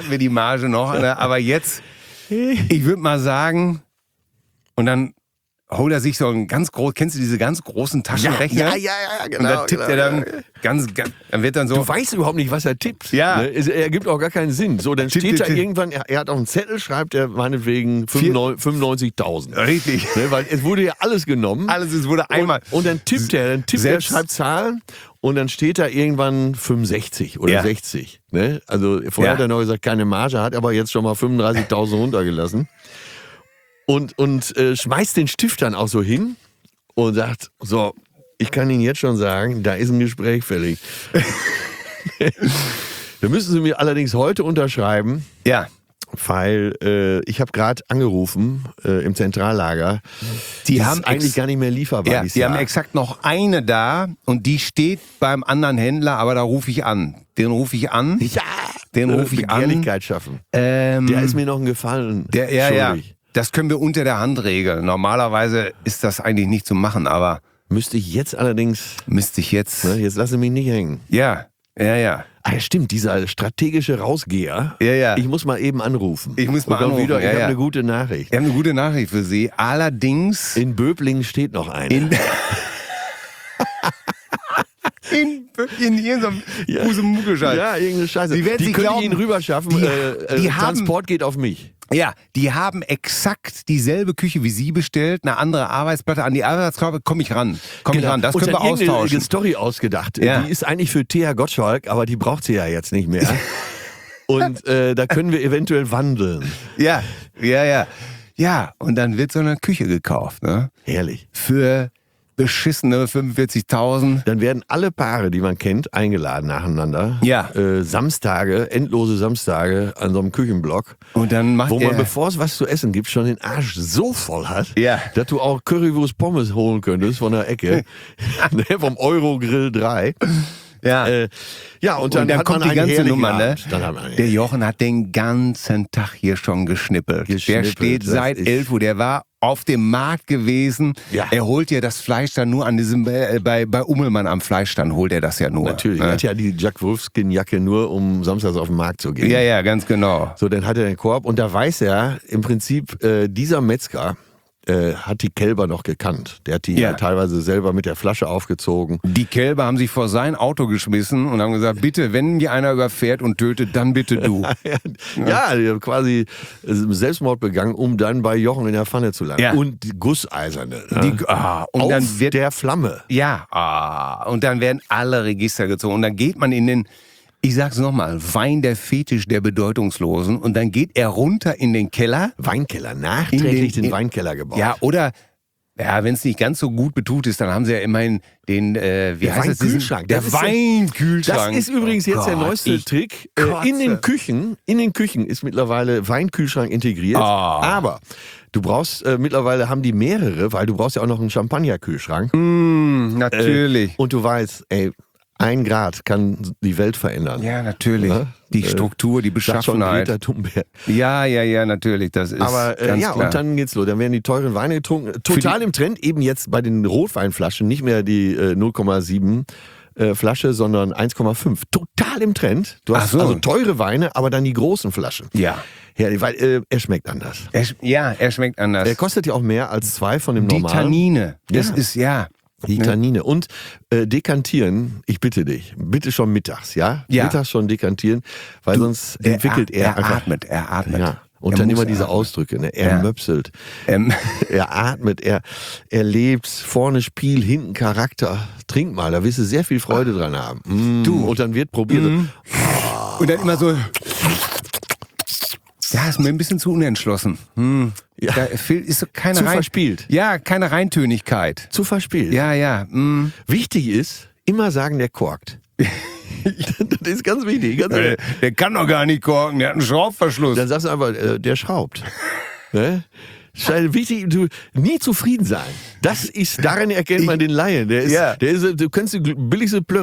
Aber jetzt, ich würde mal sagen, und dann holt er sich so ein ganz groß, kennst du diese ganz großen Taschenrechner? Ja, genau. Und da tippt er dann dann wird dann so... Du weißt überhaupt nicht, was er tippt. Ja. Ne? Er ergibt auch gar keinen Sinn. So, dann steht da irgendwann, er hat auf einen Zettel, schreibt er meinetwegen 95.000. Richtig. Ne? Weil es wurde ja alles genommen. Es wurde einmal... Und dann tippt er, schreibt Zahlen und dann steht da irgendwann 65 oder 60. Ne? Also vorher hat er noch gesagt, keine Marge, hat aber jetzt schon mal 35.000 runtergelassen. Und schmeißt den Stift dann auch so hin und sagt, so, ich kann Ihnen jetzt schon sagen, da ist ein Gespräch fällig. Da müssen Sie mir allerdings heute unterschreiben. Ja. Weil ich habe gerade angerufen im Zentrallager. Die haben eigentlich gar nicht mehr lieferbar. Ja, die haben exakt noch eine da und die steht beim anderen Händler, aber da rufe ich an. Den rufe ich an. Ja, den rufe ich an. Begehrlichkeit schaffen. Der ist mir noch ein Gefallen. Ja. Das können wir unter der Hand regeln. Normalerweise ist das eigentlich nicht zu machen, aber... Müsste ich jetzt... Ne, jetzt lasse mich nicht hängen. Ja. Ah ja, stimmt, dieser strategische Rausgeher. Ja. Ich muss mal eben anrufen. Ich habe eine gute Nachricht. Ich habe eine gute Nachricht für Sie. Allerdings... In Böblingen steht noch einer. In irgendeinem Busemuckelscheiß. Ja, irgendeine Scheiße. Die können Ihnen rüberschaffen. Transport geht auf mich. Ja, die haben exakt dieselbe Küche wie Sie bestellt, eine andere Arbeitsplatte. An die Arbeitsplatte komme ich ran. Das können wir austauschen. Eine Story ausgedacht. Ja. Die ist eigentlich für Thea Gottschalk, aber die braucht sie ja jetzt nicht mehr. Und da können wir eventuell wandeln. Ja. Ja, und dann wird so eine Küche gekauft. Ne? Herrlich. Für beschissene 45.000. Dann werden alle Paare, die man kennt, eingeladen nacheinander. Ja. Endlose Samstage an so einem Küchenblock. Und dann wo man, bevor es was zu essen gibt, schon den Arsch so voll hat, dass du auch Currywurst Pommes holen könntest von der Ecke. Vom Eurogrill 3. Ja. Und dann hat kommt man die ganze Nummer, ne? Abend. Der Jochen hat den ganzen Tag hier schon geschnippelt. Der steht seit 11 Uhr, der war auf dem Markt gewesen. Ja. Er holt ja das Fleisch dann nur an diesem, bei Ummelmann am Fleischstand holt er das ja nur. Natürlich, er hat ja die Jack Wolfskin-Jacke nur, um samstags auf den Markt zu gehen. Ja, ganz genau. So, dann hat er den Korb und da weiß er im Prinzip, dieser Metzger hat die Kälber noch gekannt. Der hat die teilweise selber mit der Flasche aufgezogen. Die Kälber haben sich vor sein Auto geschmissen und haben gesagt, bitte, wenn mir einer überfährt und tötet, dann bitte du. Die haben quasi Selbstmord begangen, um dann bei Jochen in der Pfanne zu landen. Ja. Und die Gusseiserne. Und dann wird der Flamme. Ja, und dann werden alle Register gezogen. Und dann geht man in den... Ich sag's nochmal, Wein der Fetisch der Bedeutungslosen und dann geht er runter in den Keller. Weinkeller, nachträglich den Weinkeller gebaut. Ja, oder Ja, wenn es nicht ganz so gut betucht ist, dann haben sie ja immerhin den, Weinkühlschrank. Der Weinkühlschrank. Das ist übrigens jetzt der neueste Trick. In den Küchen ist mittlerweile Weinkühlschrank integriert. Aber du brauchst, mittlerweile haben die mehrere, weil du brauchst ja auch noch einen Champagnerkühlschrank. Natürlich. Und du weißt, 1 Grad kann die Welt verändern. Ja, natürlich. Ja? Die Struktur, die Beschaffenheit. Greta Thunberg. Ja, natürlich. Das ist aber ganz klar. Und dann geht's los. Dann werden die teuren Weine getrunken. Total im Trend, eben jetzt bei den Rotweinflaschen, nicht mehr die 0,7 Flasche, sondern 1,5. Total im Trend. Du hast also teure Weine, aber dann die großen Flaschen. Ja. Ja, weil er schmeckt anders. Er schmeckt anders. Er kostet ja auch mehr als 2 von dem normalen. Die Tannine. Das ist, Die Tannine. Und dekantieren, ich bitte dich, bitte schon mittags, ja? Mittags schon dekantieren, weil sonst entwickelt er einfach... Er atmet. Ja. Und dann immer diese Ausdrücke, ne? Er möpselt, er atmet, er lebt, vorne Spiel, hinten Charakter. Trink mal, da wirst du sehr viel Freude dran haben. Und dann wird probiert. Und dann immer so... Ja, ist mir ein bisschen zu unentschlossen. Ja. Da ist so keine zu verspielt. Ja, keine Reintönigkeit. Zu verspielt. Ja. Wichtig ist, immer sagen, der korkt. Das ist ganz wichtig. Der kann doch gar nicht korken, der hat einen Schraubverschluss. Dann sagst du einfach, der schraubt. Ne? Wichtig, nie zufrieden sein. Darin erkennt man den Laien. Du kennst die billigste Plöre.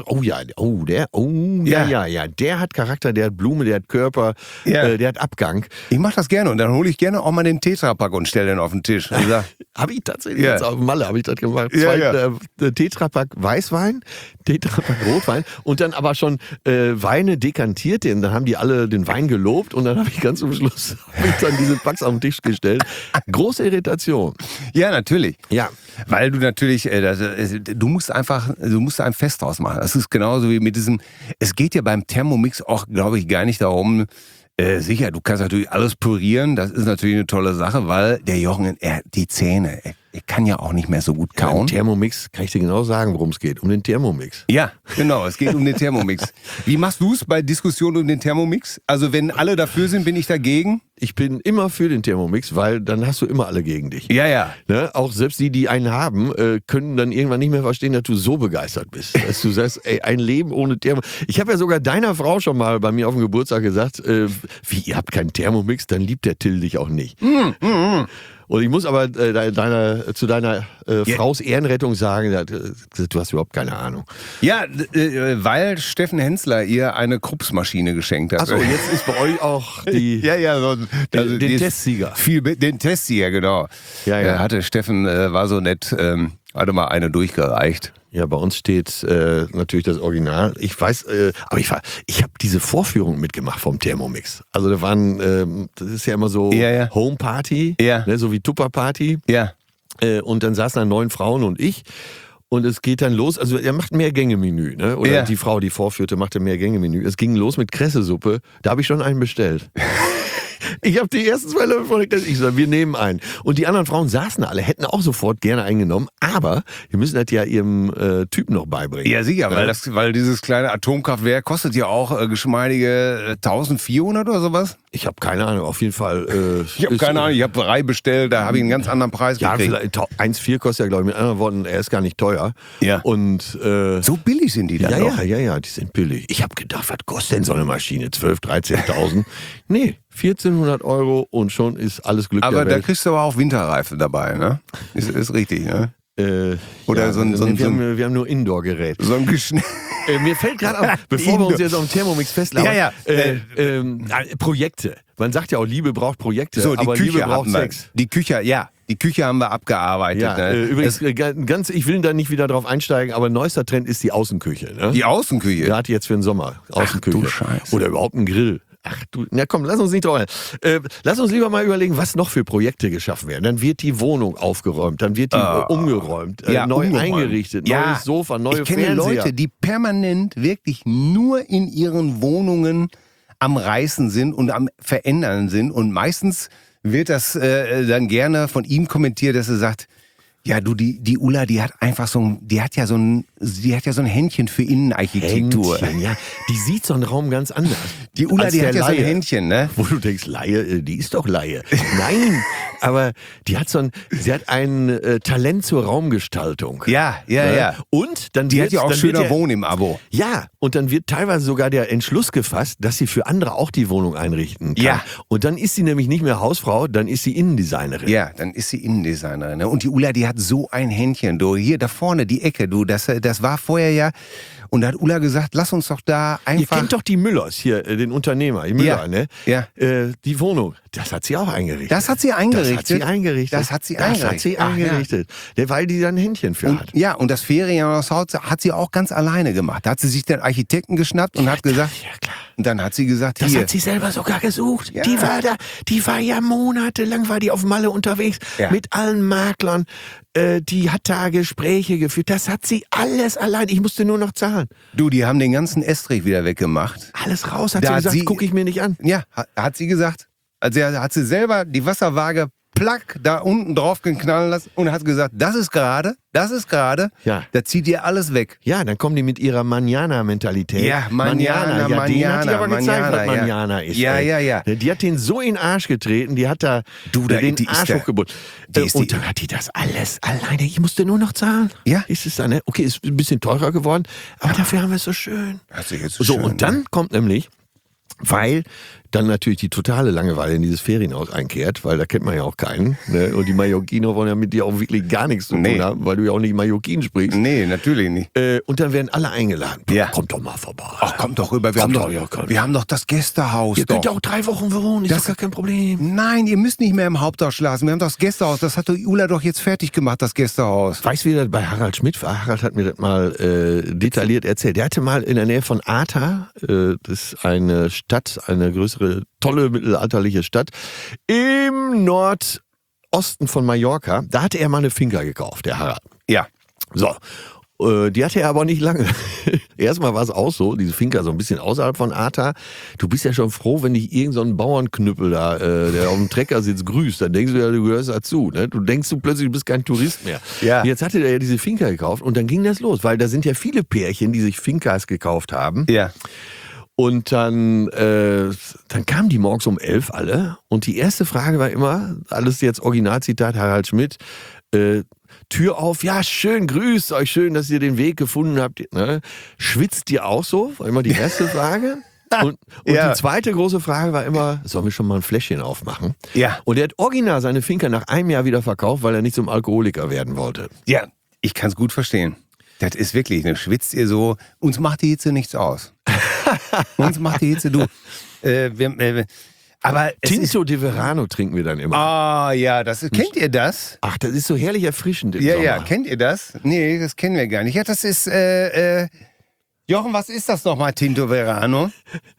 Der hat Charakter, der hat Blume, der hat Körper, der hat Abgang. Ich mach das gerne und dann hole ich gerne auch mal den Tetrapack und stelle den auf den Tisch. Habe ich tatsächlich jetzt auf Malle habe ich das gemacht. 2 Tetrapack Weißwein, Tetrapack Rotwein und dann aber schon Weine dekantiert. Dann haben die alle den Wein gelobt und dann habe ich ganz zum Schluss dann diese Packs auf den Tisch gestellt. Große Irritation. Ja, natürlich. Ja. Weil du natürlich, du musst da ein Fest draus machen. Das ist genauso wie mit diesem, es geht ja beim Thermomix auch, glaube ich, gar nicht darum, sicher, du kannst natürlich alles pürieren, das ist natürlich eine tolle Sache, weil der Jochen, die Zähne, er kann ja auch nicht mehr so gut kauen. Im Thermomix kann ich dir genau sagen, worum es geht. Um den Thermomix. Ja, genau, es geht um den Thermomix. Wie machst du es bei Diskussionen um den Thermomix? Also wenn alle dafür sind, bin ich dagegen? Ich bin immer für den Thermomix, weil dann hast du immer alle gegen dich. Ja. Ne? Auch selbst die einen haben, können dann irgendwann nicht mehr verstehen, dass du so begeistert bist. Dass du sagst, ein Leben ohne Thermomix. Ich habe ja sogar deiner Frau schon mal bei mir auf dem Geburtstag gesagt, wie, ihr habt keinen Thermomix, dann liebt der Till dich auch nicht. Und ich muss aber zu deiner Fraus Ehrenrettung sagen, du hast überhaupt keine Ahnung. Ja, weil Steffen Hensler ihr eine Kruppsmaschine geschenkt hat. Achso, jetzt ist bei euch auch die... den Testsieger. Den Testsieger, genau. Ja. Hatte Steffen, war so nett, hatte mal eine durchgereicht. Ja, bei uns steht natürlich das Original. Ich weiß, aber ich habe diese Vorführung mitgemacht vom Thermomix. Also da waren, das ist ja immer so Home Party, ne, so wie Tupper Party. Ja. Und dann saßen da 9 Frauen und ich. Und es geht dann los, also er macht ein Mehrgänge-Menü, ne? Oder die Frau, die vorführte, machte ein Mehrgänge-Menü. Es ging los mit Kressesuppe, da habe ich schon einen bestellt. Ich habe die ersten 2 Löffel von der Kresse, ich sage, wir nehmen einen. Und die anderen Frauen saßen alle, hätten auch sofort gerne eingenommen, aber wir müssen das ja ihrem Typen noch beibringen. Ja, sicher, weil dieses kleine Atomkraftwerk kostet ja auch geschmeidige 1400 oder sowas. Ich habe keine Ahnung, auf jeden Fall. Ich habe keine Ahnung, ich habe 3 bestellt, da habe ich einen ganz anderen Preis gekriegt. Ja, vielleicht 1,4 kostet ja, glaube ich, mit anderen Worten, er ist gar nicht teuer. Ja. Und so billig sind die dann doch. Ja, die sind billig. Ich habe gedacht, was kostet denn so eine Maschine? 12.000, 13.000? Nee, 1.400 € und schon ist alles Glück aber der Welt. Da kriegst du aber auch Winterreifen dabei, ne? Ist richtig, ne? Oder wir haben nur Indoor-Gerät. So ein mir fällt gerade auf, bevor wir uns jetzt auf den Thermomix festlagern, Projekte. Man sagt ja auch, Liebe braucht Projekte, so, aber Küche Liebe braucht Sex. Die Küche haben wir abgearbeitet. Ja, ne? Übrigens, ich will da nicht wieder drauf einsteigen, aber neuester Trend ist die Außenküche. Ne? Die Außenküche? Ja, hat die jetzt für den Sommer. Außenküche. Ach, du Scheiße. Oder überhaupt ein Grill. Ach du, na komm, lass uns nicht drauf. Lass uns lieber mal überlegen, was noch für Projekte geschaffen werden. Dann wird die Wohnung aufgeräumt, dann wird die umgeräumt, neu eingerichtet, neues Sofa, neue Fernseher. Ich kenne Leute, die permanent wirklich nur in ihren Wohnungen am Reißen sind und am Verändern sind und meistens wird das dann gerne von ihm kommentiert, dass er sagt, ja, du, die Ulla, die hat einfach die hat ja so ein Händchen für Innenarchitektur. Händchen, ja. Die sieht so einen Raum ganz anders. Die Ulla, die hat ja so ein Händchen, ne? Wo du denkst, Laie, die ist doch Laie. Nein, Aber sie hat ein Talent zur Raumgestaltung. Ja. Und dann die hat ja auch schöner Wohnen im Abo. Ja, und dann wird teilweise sogar der Entschluss gefasst, dass sie für andere auch die Wohnung einrichten kann. Ja. Und dann ist sie nämlich nicht mehr Hausfrau, dann ist sie Innendesignerin. Ja, dann ist sie Innendesignerin. Und die Ulla, die hat so ein Händchen. Du, hier da vorne, die Ecke, du, das war vorher ja... Und da hat Ulla gesagt, lass uns doch da einfach... Ihr kennt doch die Müllers hier, den Unternehmer, die Müller, ja, ne? Ja. Die Wohnung, das hat sie auch eingerichtet. Das hat sie eingerichtet. Weil die da ein Händchen für hat. Ja, und das Ferienhaus hat sie auch ganz alleine gemacht. Da hat sie sich den Architekten geschnappt und hat gesagt... Ja, klar. Und dann hat sie gesagt, das hat sie selber sogar gesucht. Ja. Die war ja monatelang auf Malle unterwegs mit allen Maklern. Die hat da Gespräche geführt. Das hat sie alles allein. Ich musste nur noch zahlen. Du, die haben den ganzen Estrich wieder weggemacht. Alles raus, hat sie gesagt, gucke ich mir nicht an. Ja, hat sie gesagt. Also hat sie selber die Wasserwaage plack da unten drauf knallen lassen und hat gesagt, das ist gerade, ja. Da zieht ihr alles weg. Ja, dann kommen die mit ihrer Manana-Mentalität. Ja, Manana. Ja, denen hat die aber gezeigt, was Manana ist. Ja. Die hat den so in den Arsch getreten, die hat da den Arsch hochgebunden. Und dann hat die das alles alleine, ich musste nur noch zahlen. Ja. Ist es dann, ne? Okay, ist ein bisschen teurer geworden, aber dafür haben wir es so schön. Hat sich jetzt so schön, und dann kommt nämlich, weil dann natürlich die totale Langeweile in dieses Ferienhaus einkehrt, weil da kennt man ja auch keinen. Ne? Und die Mallorquiner wollen ja mit dir auch wirklich gar nichts zu tun haben, weil du ja auch nicht Mallorquin sprichst. Nee, natürlich nicht. Und dann werden alle eingeladen. Ja. Kommt doch mal vorbei. Ach, kommt doch rüber. Wir haben doch das Gästehaus. Ihr könnt ja auch 3 Wochen wohnen, ist doch gar kein Problem. Nein, ihr müsst nicht mehr im Haupthaus schlafen. Wir haben doch das Gästehaus. Das hat Ulla doch jetzt fertig gemacht, das Gästehaus. Weißt du, wie das bei Harald Schmidt war? Harald hat mir das mal detailliert erzählt. Der hatte mal in der Nähe von Arta, das ist eine Stadt, eine größere, tolle mittelalterliche Stadt, im Nordosten von Mallorca, da hatte er mal eine Finca gekauft, der Harald. Ja. So. Die hatte er aber nicht lange. Erstmal war es auch so, diese Finca so ein bisschen außerhalb von Arta. Du bist ja schon froh, wenn dich irgend so ein Bauernknüppel da, der auf dem Trecker sitzt, grüßt. Dann denkst du ja, du gehörst dazu. Ne? Du denkst plötzlich, du bist kein Tourist mehr. Ja. Jetzt hatte der ja diese Finca gekauft und dann ging das los, weil da sind ja viele Pärchen, die sich Fincas gekauft haben. Ja. Und dann kamen die morgens um 11 alle und die erste Frage war immer, alles jetzt Originalzitat Harald Schmidt, Tür auf, ja schön, grüßt euch, schön, dass ihr den Weg gefunden habt. Ne? Schwitzt ihr auch so? War immer die erste Frage. Und die zweite große Frage war immer, sollen wir schon mal ein Fläschchen aufmachen? Ja. Und er hat original seine Finca nach einem Jahr wieder verkauft, weil er nicht zum Alkoholiker werden wollte. Ja, ich kann es gut verstehen. Das ist wirklich, ne, schwitzt ihr so, uns macht die Hitze nichts aus. Uns macht die Hitze, du. Aber Tinto de Verano trinken wir dann immer. Ah, ja, kennt ihr das? Ach, das ist so herrlich erfrischend im Sommer. Ja, kennt ihr das? Nee, das kennen wir gar nicht. Ja, das ist, Jochen, was ist das nochmal, Tinto Verano?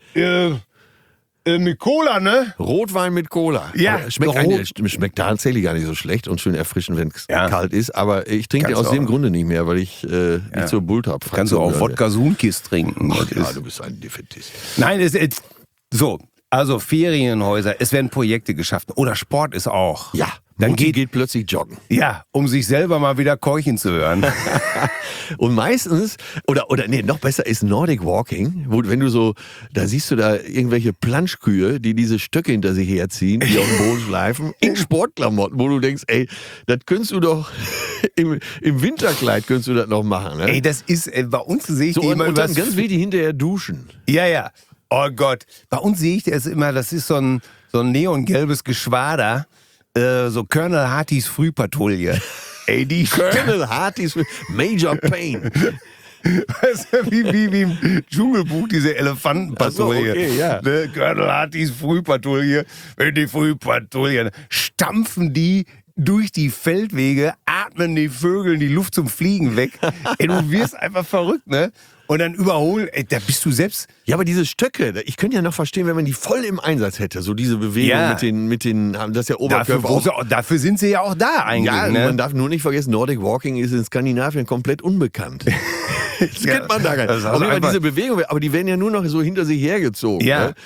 Mit Cola, ne? Rotwein mit Cola. Ja, schmeckt tatsächlich gar nicht so schlecht und schön erfrischend, wenn es kalt ist. Aber ich trinke aus dem Grunde nicht mehr, weil ich nicht so Bult habe. Kannst du auch Wodka Sunkis trinken. Ach, ja, du bist ein Defettist. Nein, so. Also Ferienhäuser, es werden Projekte geschaffen. Oder Sport ist auch. Ja, dann geht plötzlich joggen. Ja, um sich selber mal wieder keuchen zu hören. Und meistens, noch besser ist Nordic Walking, wenn du so, da siehst du da irgendwelche Planschkühe, die diese Stöcke hinter sich herziehen, die auf dem Boden schleifen, in Sportklamotten, wo du denkst, ey, das könntest du doch im Winterkleid könntest du das noch machen. Ne? Ey, das ist, bei uns sehe ich so, die immer und dann ganz wichtig hinterher duschen. Ja. Oh Gott. Bei uns sehe ich das immer, das ist so ein neongelbes Geschwader, so Colonel Hartys Frühpatrouille. Ey, die Colonel Hartys Major Payne. Weißt du, wie im Dschungelbuch, diese Elefantenpatrouille. Okay, ja. Ne? Colonel Hartys Frühpatrouille. Die Frühpatrouille. Stampfen die durch die Feldwege, atmen die Vögel die Luft zum Fliegen weg. Ey, du wirst einfach verrückt, ne? Und dann überholen, da bist du selbst. Ja, aber diese Stöcke, ich könnte ja noch verstehen, wenn man die voll im Einsatz hätte. So diese Bewegung mit den, das ist ja Oberkörper. Dafür sind sie ja auch da eigentlich. Ja, ne? Man darf nur nicht vergessen, Nordic Walking ist in Skandinavien komplett unbekannt. Das kennt man da gar nicht. Aber diese Bewegung, aber die werden ja nur noch so hinter sich hergezogen. Ja. Ne?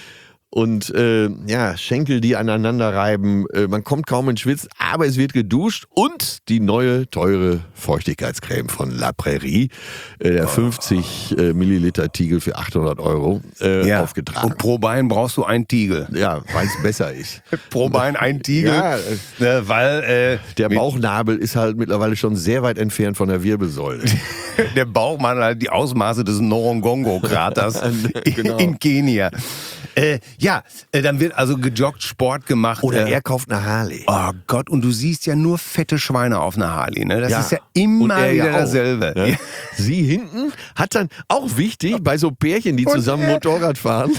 und Schenkel, die aneinander reiben. Man kommt kaum in Schwitz, aber es wird geduscht und die neue teure Feuchtigkeitscreme von La Prairie, der 50 Milliliter Tiegel für 800 € aufgetragen. Und pro Bein brauchst du einen Tiegel. Ja, weil es besser ist. Pro Bein ein Tiegel, weil der Bauchnabel ist halt mittlerweile schon sehr weit entfernt von der Wirbelsäule. Der Bauchmann hat die Ausmaße des Norongongo-Kraters in Kenia. Dann wird also gejoggt, Sport gemacht. Oder er kauft eine Harley. Oh Gott, und du siehst ja nur fette Schweine auf einer Harley. Ne? Das ist ja immer wieder dasselbe. Ne? Ja. Sie hinten hat dann, auch wichtig, bei so Pärchen, die zusammen Motorrad fahren.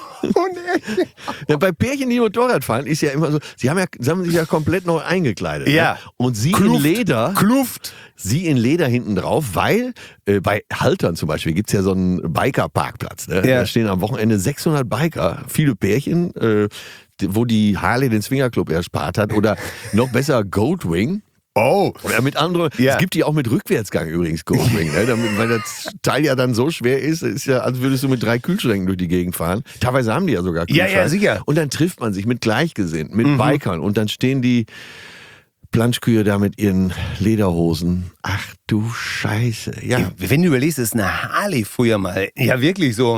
Bei Pärchen, die Motorrad fahren, ist ja immer so, sie haben sich ja komplett neu eingekleidet. Ja. Ne? Und sie Kluft, in Leder. Kluft. Sie in Leder hinten drauf, weil bei Haltern zum Beispiel gibt es ja so einen Biker-Parkplatz. Ne? Ja. Da stehen am Wochenende 600 Biker, viele Pärchen, wo die Harley den Swingerclub erspart hat. Oder noch besser Goldwing. Oh. Oder mit anderen, es gibt die auch mit Rückwärtsgang übrigens, Goldwing, ne? Weil das Teil ja dann so schwer ist ja, als würdest du mit 3 Kühlschränken durch die Gegend fahren. Teilweise haben die ja sogar Kühlschränke. Ja, sicher. Und dann trifft man sich mit Gleichgesinnten, mit Bikern und dann stehen die Planschkühe da mit ihren Lederhosen. Ach du Scheiße. Ja. Wenn du überlegst, ist eine Harley früher mal, ja wirklich so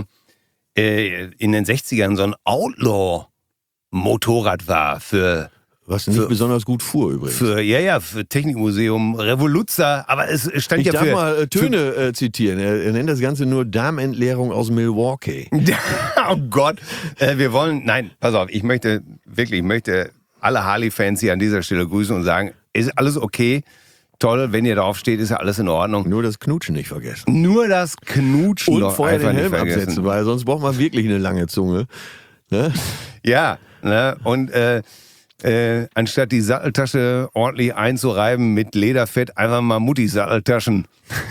in den 60ern so ein Outlaw-Motorrad war für... Was nicht besonders gut fuhr übrigens. Für Technikmuseum, Revoluzzer, aber es stand ich ja für... Ich darf mal Töne zitieren. Er nennt das Ganze nur Darmentleerung aus Milwaukee. Oh Gott, pass auf, ich möchte alle Harley-Fans hier an dieser Stelle grüßen und sagen, ist alles okay, toll, wenn ihr drauf steht, ist ja alles in Ordnung. Nur das Knutschen nicht vergessen. Nur das Knutschen und doch vorher einfach den Helm nicht vergessen. absetzen, weil sonst braucht man wirklich eine lange Zunge. Ne? Ja, ne? Und anstatt die Satteltasche ordentlich einzureiben mit Lederfett, einfach mal Muttis Satteltaschen.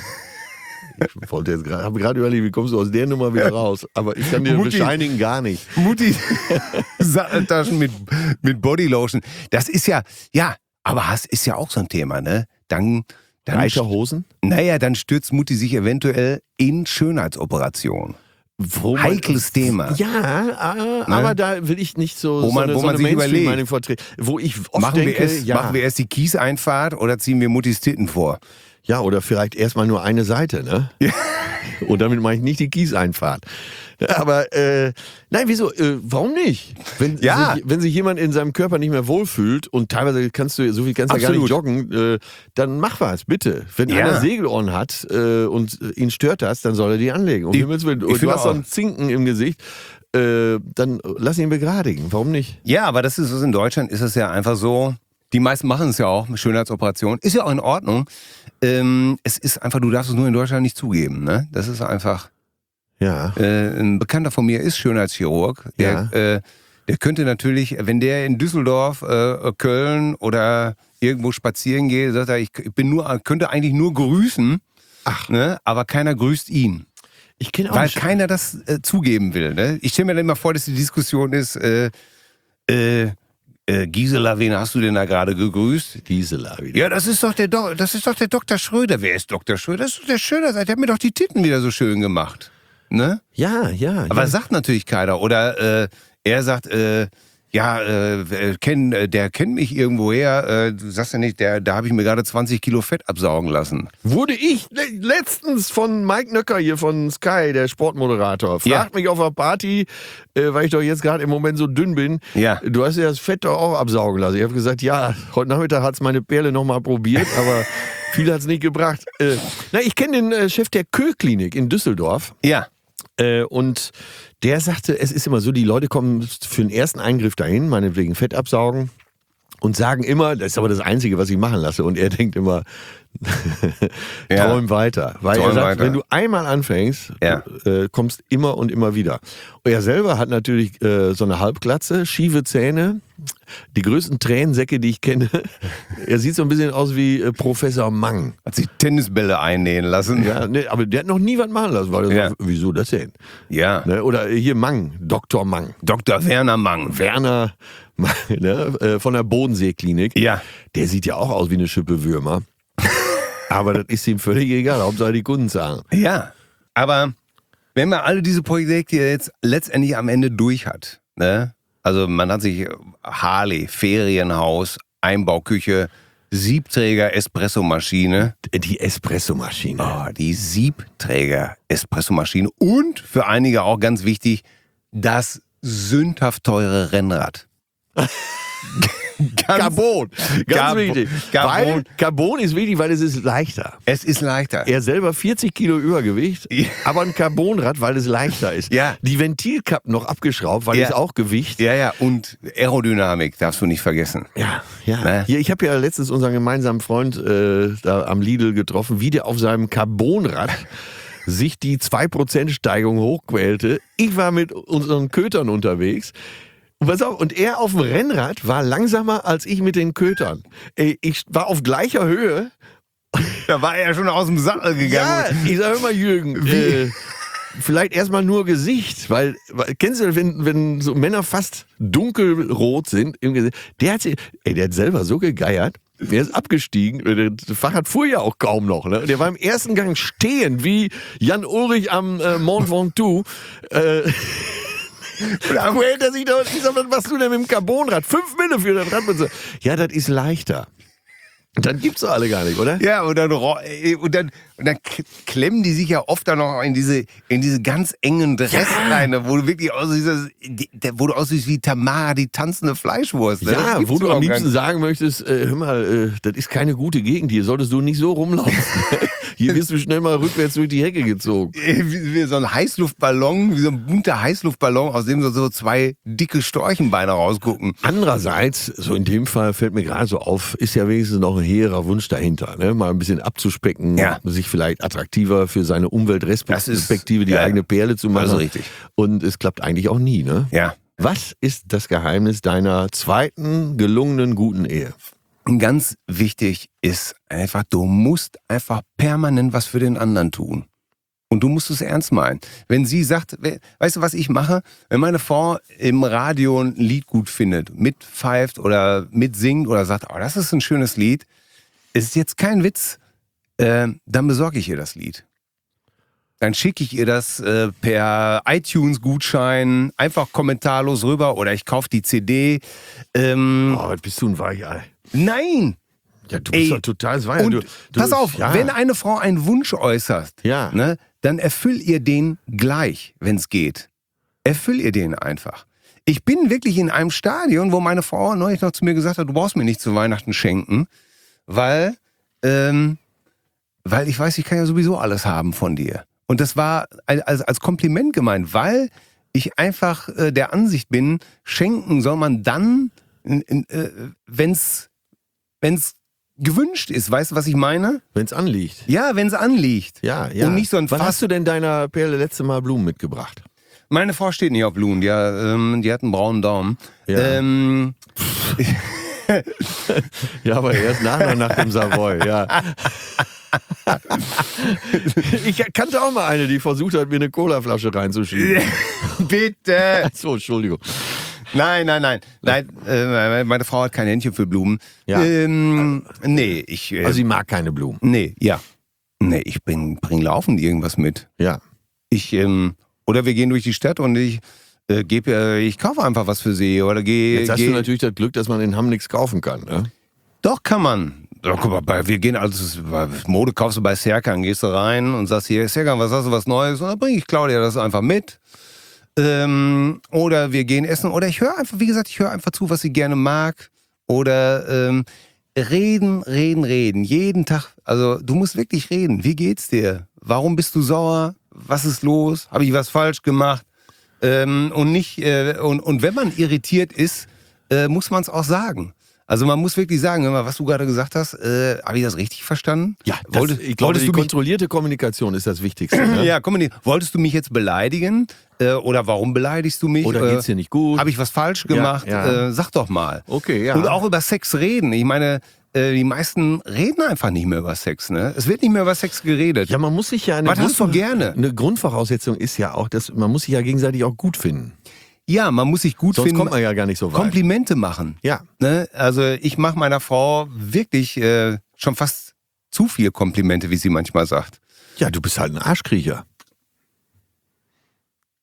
Ich habe gerade überlegt, wie kommst du aus der Nummer wieder raus? Aber ich kann dir bescheinigen, gar nicht. Mutti Satteltaschen mit Bodylotion. Das ist ja, aber Hass ist ja auch so ein Thema, ne? Dann Reiterhosen? Naja, dann stürzt Mutti sich eventuell in Schönheitsoperation. Heikles Thema. Ja, aber da will ich nicht so wo man sich überlegt, wo ich oft machen denke, wir erst die Kieseinfahrt oder ziehen wir Muttis Titten vor? Ja, oder vielleicht erstmal nur eine Seite, ne? Ja. Und damit meine ich nicht die Kieseinfahrt. Aber, nein, wieso? Warum nicht? Wenn sich jemand in seinem Körper nicht mehr wohlfühlt und teilweise kannst du ja gar nicht joggen, dann mach was, bitte. Wenn einer Segelohren hat und ihn stört das, dann soll er die anlegen. Du hast so einen Zinken im Gesicht, dann lass ihn begradigen. Warum nicht? Ja, aber das ist in Deutschland ist es ja einfach so, die meisten machen es ja auch mit Schönheitsoperationen. Ist ja auch in Ordnung. Es ist einfach, du darfst es nur in Deutschland nicht zugeben, ne? Das ist einfach... Ja. Ein Bekannter von mir ist Schönheitschirurg. Der könnte natürlich, wenn der in Düsseldorf, Köln oder irgendwo spazieren geht, sagt er, ich könnte eigentlich nur grüßen, ne? Aber keiner grüßt ihn. Ich kenne auch weil keiner das zugeben will. Ne? Ich stelle mir dann immer vor, dass die Diskussion ist, Gisela, wen hast du denn da gerade gegrüßt? Gisela wieder. Ja, das ist doch der Dr. Schröder. Wer ist Dr. Schröder? Das ist doch der Schöner. Der hat mir doch die Titten wieder so schön gemacht. Ne? Ja. Aber das sagt natürlich keiner. Oder er sagt, der kennt mich irgendwoher. Du sagst ja nicht, da habe ich mir gerade 20 Kilo Fett absaugen lassen. Wurde ich letztens von Mike Nöcker hier von Sky, der Sportmoderator, fragt mich auf einer Party, weil ich doch jetzt gerade im Moment so dünn bin, du hast ja das Fett doch auch absaugen lassen. Ich habe gesagt, ja, heute Nachmittag hat es meine Perle nochmal probiert, aber viel hat es nicht gebracht. Ich kenne den Chef der Köh-Klinik in Düsseldorf. Ja. Und der sagte, es ist immer so, die Leute kommen für den ersten Eingriff dahin, meinetwegen Fett absaugen und sagen immer, das ist aber das Einzige, was ich machen lasse. Und er denkt immer, träum weiter. Weil er sagt, wenn du einmal anfängst, kommst immer und immer wieder. Und er selber hat natürlich so eine Halbglatze, schiefe Zähne, die größten Tränensäcke, die ich kenne. Er sieht so ein bisschen aus wie Professor Mang. Hat sich Tennisbälle einnähen lassen. Ja, ne, aber der hat noch nie was machen lassen. Weil er sagt, wieso das denn? Ja. Ne, oder hier Mang, Dr. Mang. Dr. Werner Mang. Werner ne, von der Bodensee-Klinik. Ja. Der sieht ja auch aus wie eine Schippe Würmer. Aber das ist ihm völlig egal, Hauptsache die Kunden zahlen. Ja, aber wenn man alle diese Projekte jetzt letztendlich am Ende durch hat Ne? Also man hat sich Harley, Ferienhaus, Einbauküche, Siebträger Espressomaschine. Die Espressomaschine. Oh, die Siebträger Espressomaschine. Und für einige auch ganz wichtig, das sündhaft teure Rennrad. Carbon. Ganz wichtig. Carbon ist wichtig, weil es ist leichter. Es ist leichter. Er selber 40 Kilo Übergewicht, Ja. aber ein Carbonrad, weil es leichter ist. Ja. Die Ventilkappen noch abgeschraubt, weil Ja. es auch Gewicht. Ja, und Aerodynamik darfst du nicht vergessen. Ja. Ne? Hier, ich habe ja letztens unseren gemeinsamen Freund da am Lidl getroffen, wie der auf seinem Carbonrad sich die 2% Steigung hochquälte. Ich war mit unseren Kötern unterwegs. Und pass auf, und er auf dem Rennrad war langsamer als ich mit den Kötern. Ich war auf gleicher Höhe. Da war er schon aus dem Sattel Ja, gegangen. ich sag immer, Jürgen, vielleicht erstmal nur Gesicht, weil kennst du, wenn so Männer fast dunkelrot sind im Gesicht, der hat selber so gegeiert. Der ist abgestiegen, das Fahrrad fuhr ja auch kaum noch. Ne? Der war im ersten Gang stehen, wie Jan Ulrich am Mont Ventoux. Da hält er sich da und ich sag, was machst du denn mit dem Carbonrad? 5 Mille für das Rad. Und so. Ja, das ist leichter. Dann gibt's doch alle gar nicht, oder? Ja, und dann klemmen die sich ja oft dann noch in diese ganz engen Dress rein, wo du wirklich aussiehst wie Tamara, die tanzende Fleischwurst. Ne? Ja, wo du am liebsten sagen möchtest, hör mal, das ist keine gute Gegend hier, solltest du nicht so rumlaufen. Hier wirst du schnell mal rückwärts durch die Hecke gezogen. Wie so ein Heißluftballon, wie so ein bunter Heißluftballon, aus dem so 2 dicke Storchenbeine rausgucken. Andererseits, so in dem Fall fällt mir gerade so auf, ist ja wenigstens noch ein hehrer Wunsch dahinter, ne? Mal ein bisschen abzuspecken, sich vielleicht attraktiver für seine Umweltrespektive die eigene Perle zu machen. Also richtig. Und es klappt eigentlich auch nie, ne? Ja. Was ist das Geheimnis deiner zweiten gelungenen guten Ehe? Ganz wichtig ist einfach, du musst einfach permanent was für den anderen tun. Und du musst es ernst meinen. Wenn sie sagt, weißt du, was ich mache? Wenn meine Frau im Radio ein Lied gut findet, mitpfeift oder mitsingt oder sagt, oh, das ist ein schönes Lied, ist jetzt kein Witz, dann besorge ich ihr das Lied. Dann schicke ich ihr das per iTunes-Gutschein einfach kommentarlos rüber oder ich kaufe die CD. Was bist du ein Weichei? Nein! Ja, du bist doch total weich. Und pass auf, wenn eine Frau einen Wunsch äußert, ne, dann erfüll ihr den gleich, wenn es geht. Erfüll ihr den einfach. Ich bin wirklich in einem Stadion, wo meine Frau neulich noch zu mir gesagt hat, du brauchst mir nicht zu Weihnachten schenken, weil ich weiß, ich kann ja sowieso alles haben von dir. Und das war als Kompliment gemeint, weil ich einfach der Ansicht bin, schenken soll man dann, wenn's gewünscht ist. Weißt du, was ich meine? Wenn es anliegt. Ja, wenn es anliegt. Ja. Und nicht so ein Wann Fass. hast du denn deiner Perle letzte Mal Blumen mitgebracht? Meine Frau steht nicht auf Blumen, die hat einen braunen Daumen. Ja. Ja, aber erst nach dem Savoy, ja. Ich kannte auch mal eine, die versucht hat, mir eine Colaflasche reinzuschieben. Bitte! So, Entschuldigung. Nein, meine Frau hat kein Händchen für Blumen. Ja. Nee, Also sie mag keine Blumen. Nee, ich bring laufend irgendwas mit. Ja. Oder wir gehen durch die Stadt und ich kaufe einfach was für sie. Oder Jetzt hast du natürlich das Glück, dass man in Hamm nichts kaufen kann, ne? Doch, kann man. Ja, guck mal, wir gehen bei Mode kaufst du bei Serkan, gehst du rein und sagst hier, Serkan, was hast du, was Neues? Und dann bringe ich Claudia das einfach mit. Oder wir gehen essen. Oder ich höre einfach, wie gesagt, zu, was sie gerne mag. Oder reden. Jeden Tag. Also du musst wirklich reden. Wie geht's dir? Warum bist du sauer? Was ist los? Habe ich was falsch gemacht? Und wenn man irritiert ist, muss man es auch sagen. Also man muss wirklich sagen, was du gerade gesagt hast, habe ich das richtig verstanden? Ja, ich glaube, die kontrollierte Kommunikation ist das Wichtigste. Ne? Ja, wolltest du mich jetzt beleidigen? Oder warum beleidigst du mich? Oder geht's dir nicht gut? Habe ich was falsch gemacht? Ja. Sag doch mal. Okay, ja. Und auch über Sex reden. Ich meine, die meisten reden einfach nicht mehr über Sex. Ne? Es wird nicht mehr über Sex geredet. Ja, man muss sich ja Was hast du gerne? Eine Grundvoraussetzung ist ja auch, dass man muss sich ja gegenseitig auch gut finden. Ja, man muss sich gut Sonst finden. kommt man ja gar nicht so weit. Komplimente machen. Ja. Ne? Also ich mache meiner Frau wirklich schon fast zu viel Komplimente, wie sie manchmal sagt. Ja, du bist halt ein Arschkriecher.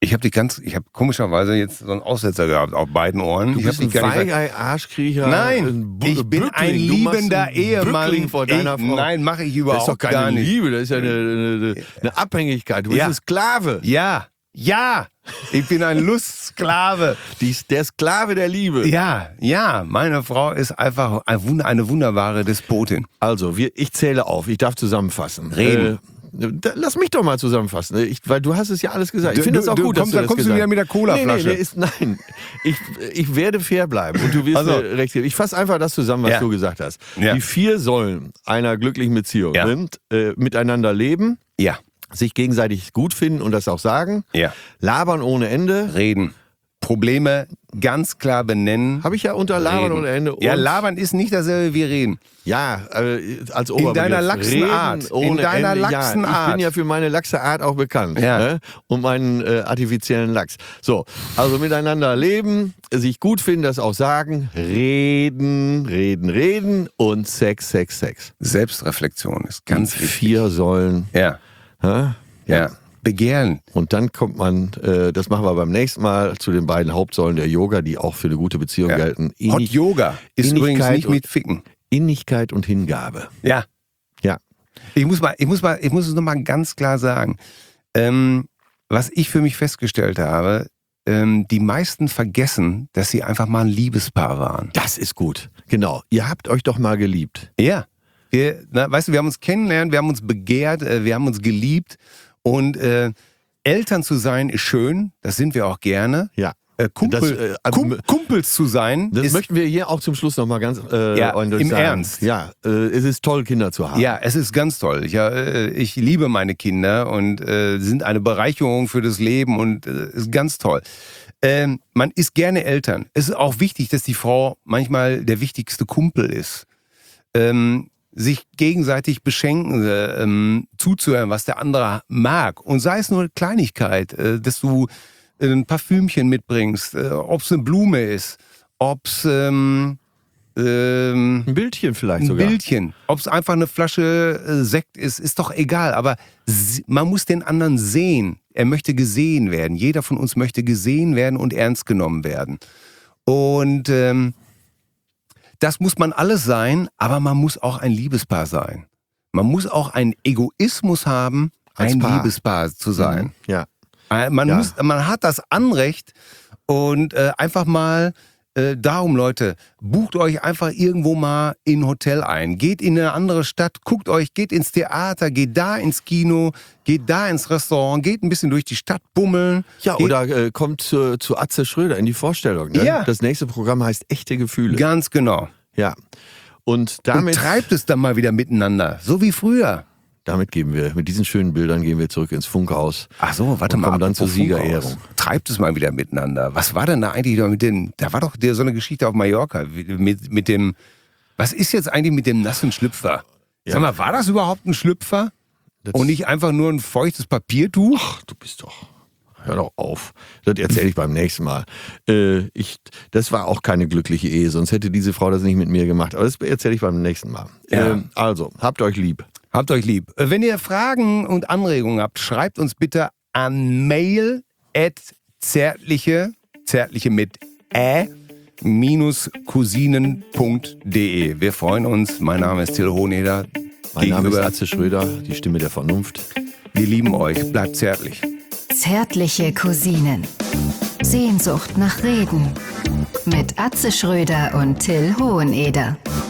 Ich habe komischerweise jetzt so einen Aussetzer gehabt auf beiden Ohren. Du bist ein Weigei-Arschkriecher. Nein, ich bin ein liebender Ehemann. Vor deiner Frau. Nein, mache ich überhaupt gar nicht. Das ist doch keine Liebe, das ist ja eine Abhängigkeit. Du bist ein Sklave. Ja, ich bin ein Lustsklave. Der Sklave der Liebe. Ja, meine Frau ist einfach eine wunderbare Despotin. Also, ich zähle auf, ich darf zusammenfassen. Reden. Lass mich doch mal zusammenfassen, weil du hast es ja alles gesagt. Ich finde es auch gut, dass du das kommst gesagt hast. Du wieder mit der Colaflasche. Nein, ich werde fair bleiben und du wirst mir recht geben. Ich fasse einfach das zusammen, was du gesagt hast. Ja. Die 4 Säulen einer glücklichen Beziehung sind miteinander leben, sich gegenseitig gut finden und das auch sagen, labern ohne Ende, reden, Probleme ganz klar benennen. Habe ich ja unter Labern ohne Ende. Ja, labern ist nicht dasselbe wie reden. Ja, als Oberbegriff. In deiner laxen Art. Ich bin ja für meine laxe Art auch bekannt. Ne? Und meinen artifiziellen Lachs. So, also miteinander leben, sich gut finden, das auch sagen, reden und Sex. Selbstreflexion ist ganz wichtig. 4 Säulen. Ja. Begehren. Und dann kommt man, das machen wir beim nächsten Mal, zu den beiden Hauptsäulen der Yoga, die auch für eine gute Beziehung gelten. Hot Yoga ist übrigens nicht mit Ficken. Innigkeit und Hingabe. Ja. Ich muss es nochmal ganz klar sagen. Was ich für mich festgestellt habe, die meisten vergessen, dass sie einfach mal ein Liebespaar waren. Das ist gut. Genau. Ihr habt euch doch mal geliebt. Ja. Wir haben uns kennengelernt, wir haben uns begehrt, wir haben uns geliebt. Und Eltern zu sein ist schön, das sind wir auch gerne. Ja. Kumpels zu sein. Das möchten wir hier auch zum Schluss nochmal ganz im sagen. Ernst. Ja, es ist toll, Kinder zu haben. Ja, es ist ganz toll. Ich liebe meine Kinder und sind eine Bereicherung für das Leben und ist ganz toll. Man ist gerne Eltern. Es ist auch wichtig, dass die Frau manchmal der wichtigste Kumpel ist. Sich gegenseitig beschenken, zuzuhören, was der andere mag. Und sei es nur eine Kleinigkeit, dass du ein Parfümchen mitbringst, ob es eine Blume ist, ob es ein Bildchen vielleicht sogar. Ein Bildchen, ob es einfach eine Flasche Sekt ist doch egal. Aber man muss den anderen sehen. Er möchte gesehen werden. Jeder von uns möchte gesehen werden und ernst genommen werden. Und das muss man alles sein, aber man muss auch ein Liebespaar sein. Man muss auch einen Egoismus haben, ein Liebespaar zu sein. Ja. Man hat das Anrecht und einfach mal, darum Leute, bucht euch einfach irgendwo mal in ein Hotel ein. Geht in eine andere Stadt, geht ins Theater, geht da ins Kino, geht da ins Restaurant, geht ein bisschen durch die Stadt bummeln. Ja, oder kommt zu Atze Schröder in die Vorstellung. Ne? Ja. Das nächste Programm heißt Echte Gefühle. Ganz genau. Ja. Und damit treibt es dann mal wieder miteinander, so wie früher. Mit diesen schönen Bildern gehen wir zurück ins Funkhaus. Ach so, warte mal. Kommen dann zur Siegerehrung. Treibt es mal wieder miteinander. Was war denn da eigentlich mit dem, da war doch so eine Geschichte auf Mallorca, mit dem, was ist jetzt eigentlich mit dem nassen Schlüpfer? Ja. Sag mal, war das überhaupt ein Schlüpfer? Und nicht einfach nur ein feuchtes Papiertuch? Ach, du bist doch... Hör doch auf. Das erzähle ich beim nächsten Mal. Das war auch keine glückliche Ehe, sonst hätte diese Frau das nicht mit mir gemacht. Aber das erzähle ich beim nächsten Mal. Ja. Also, habt euch lieb. Habt euch lieb. Wenn ihr Fragen und Anregungen habt, schreibt uns bitte an mail@zärtliche mit -cousinen.de. Wir freuen uns. Mein Name ist Till Hoheneder. Mein Name ist Atze Schröder, die Stimme der Vernunft. Wir lieben euch. Bleibt zärtlich. Zärtliche Cousinen. Sehnsucht nach Reden. Mit Atze Schröder und Till Hoheneder.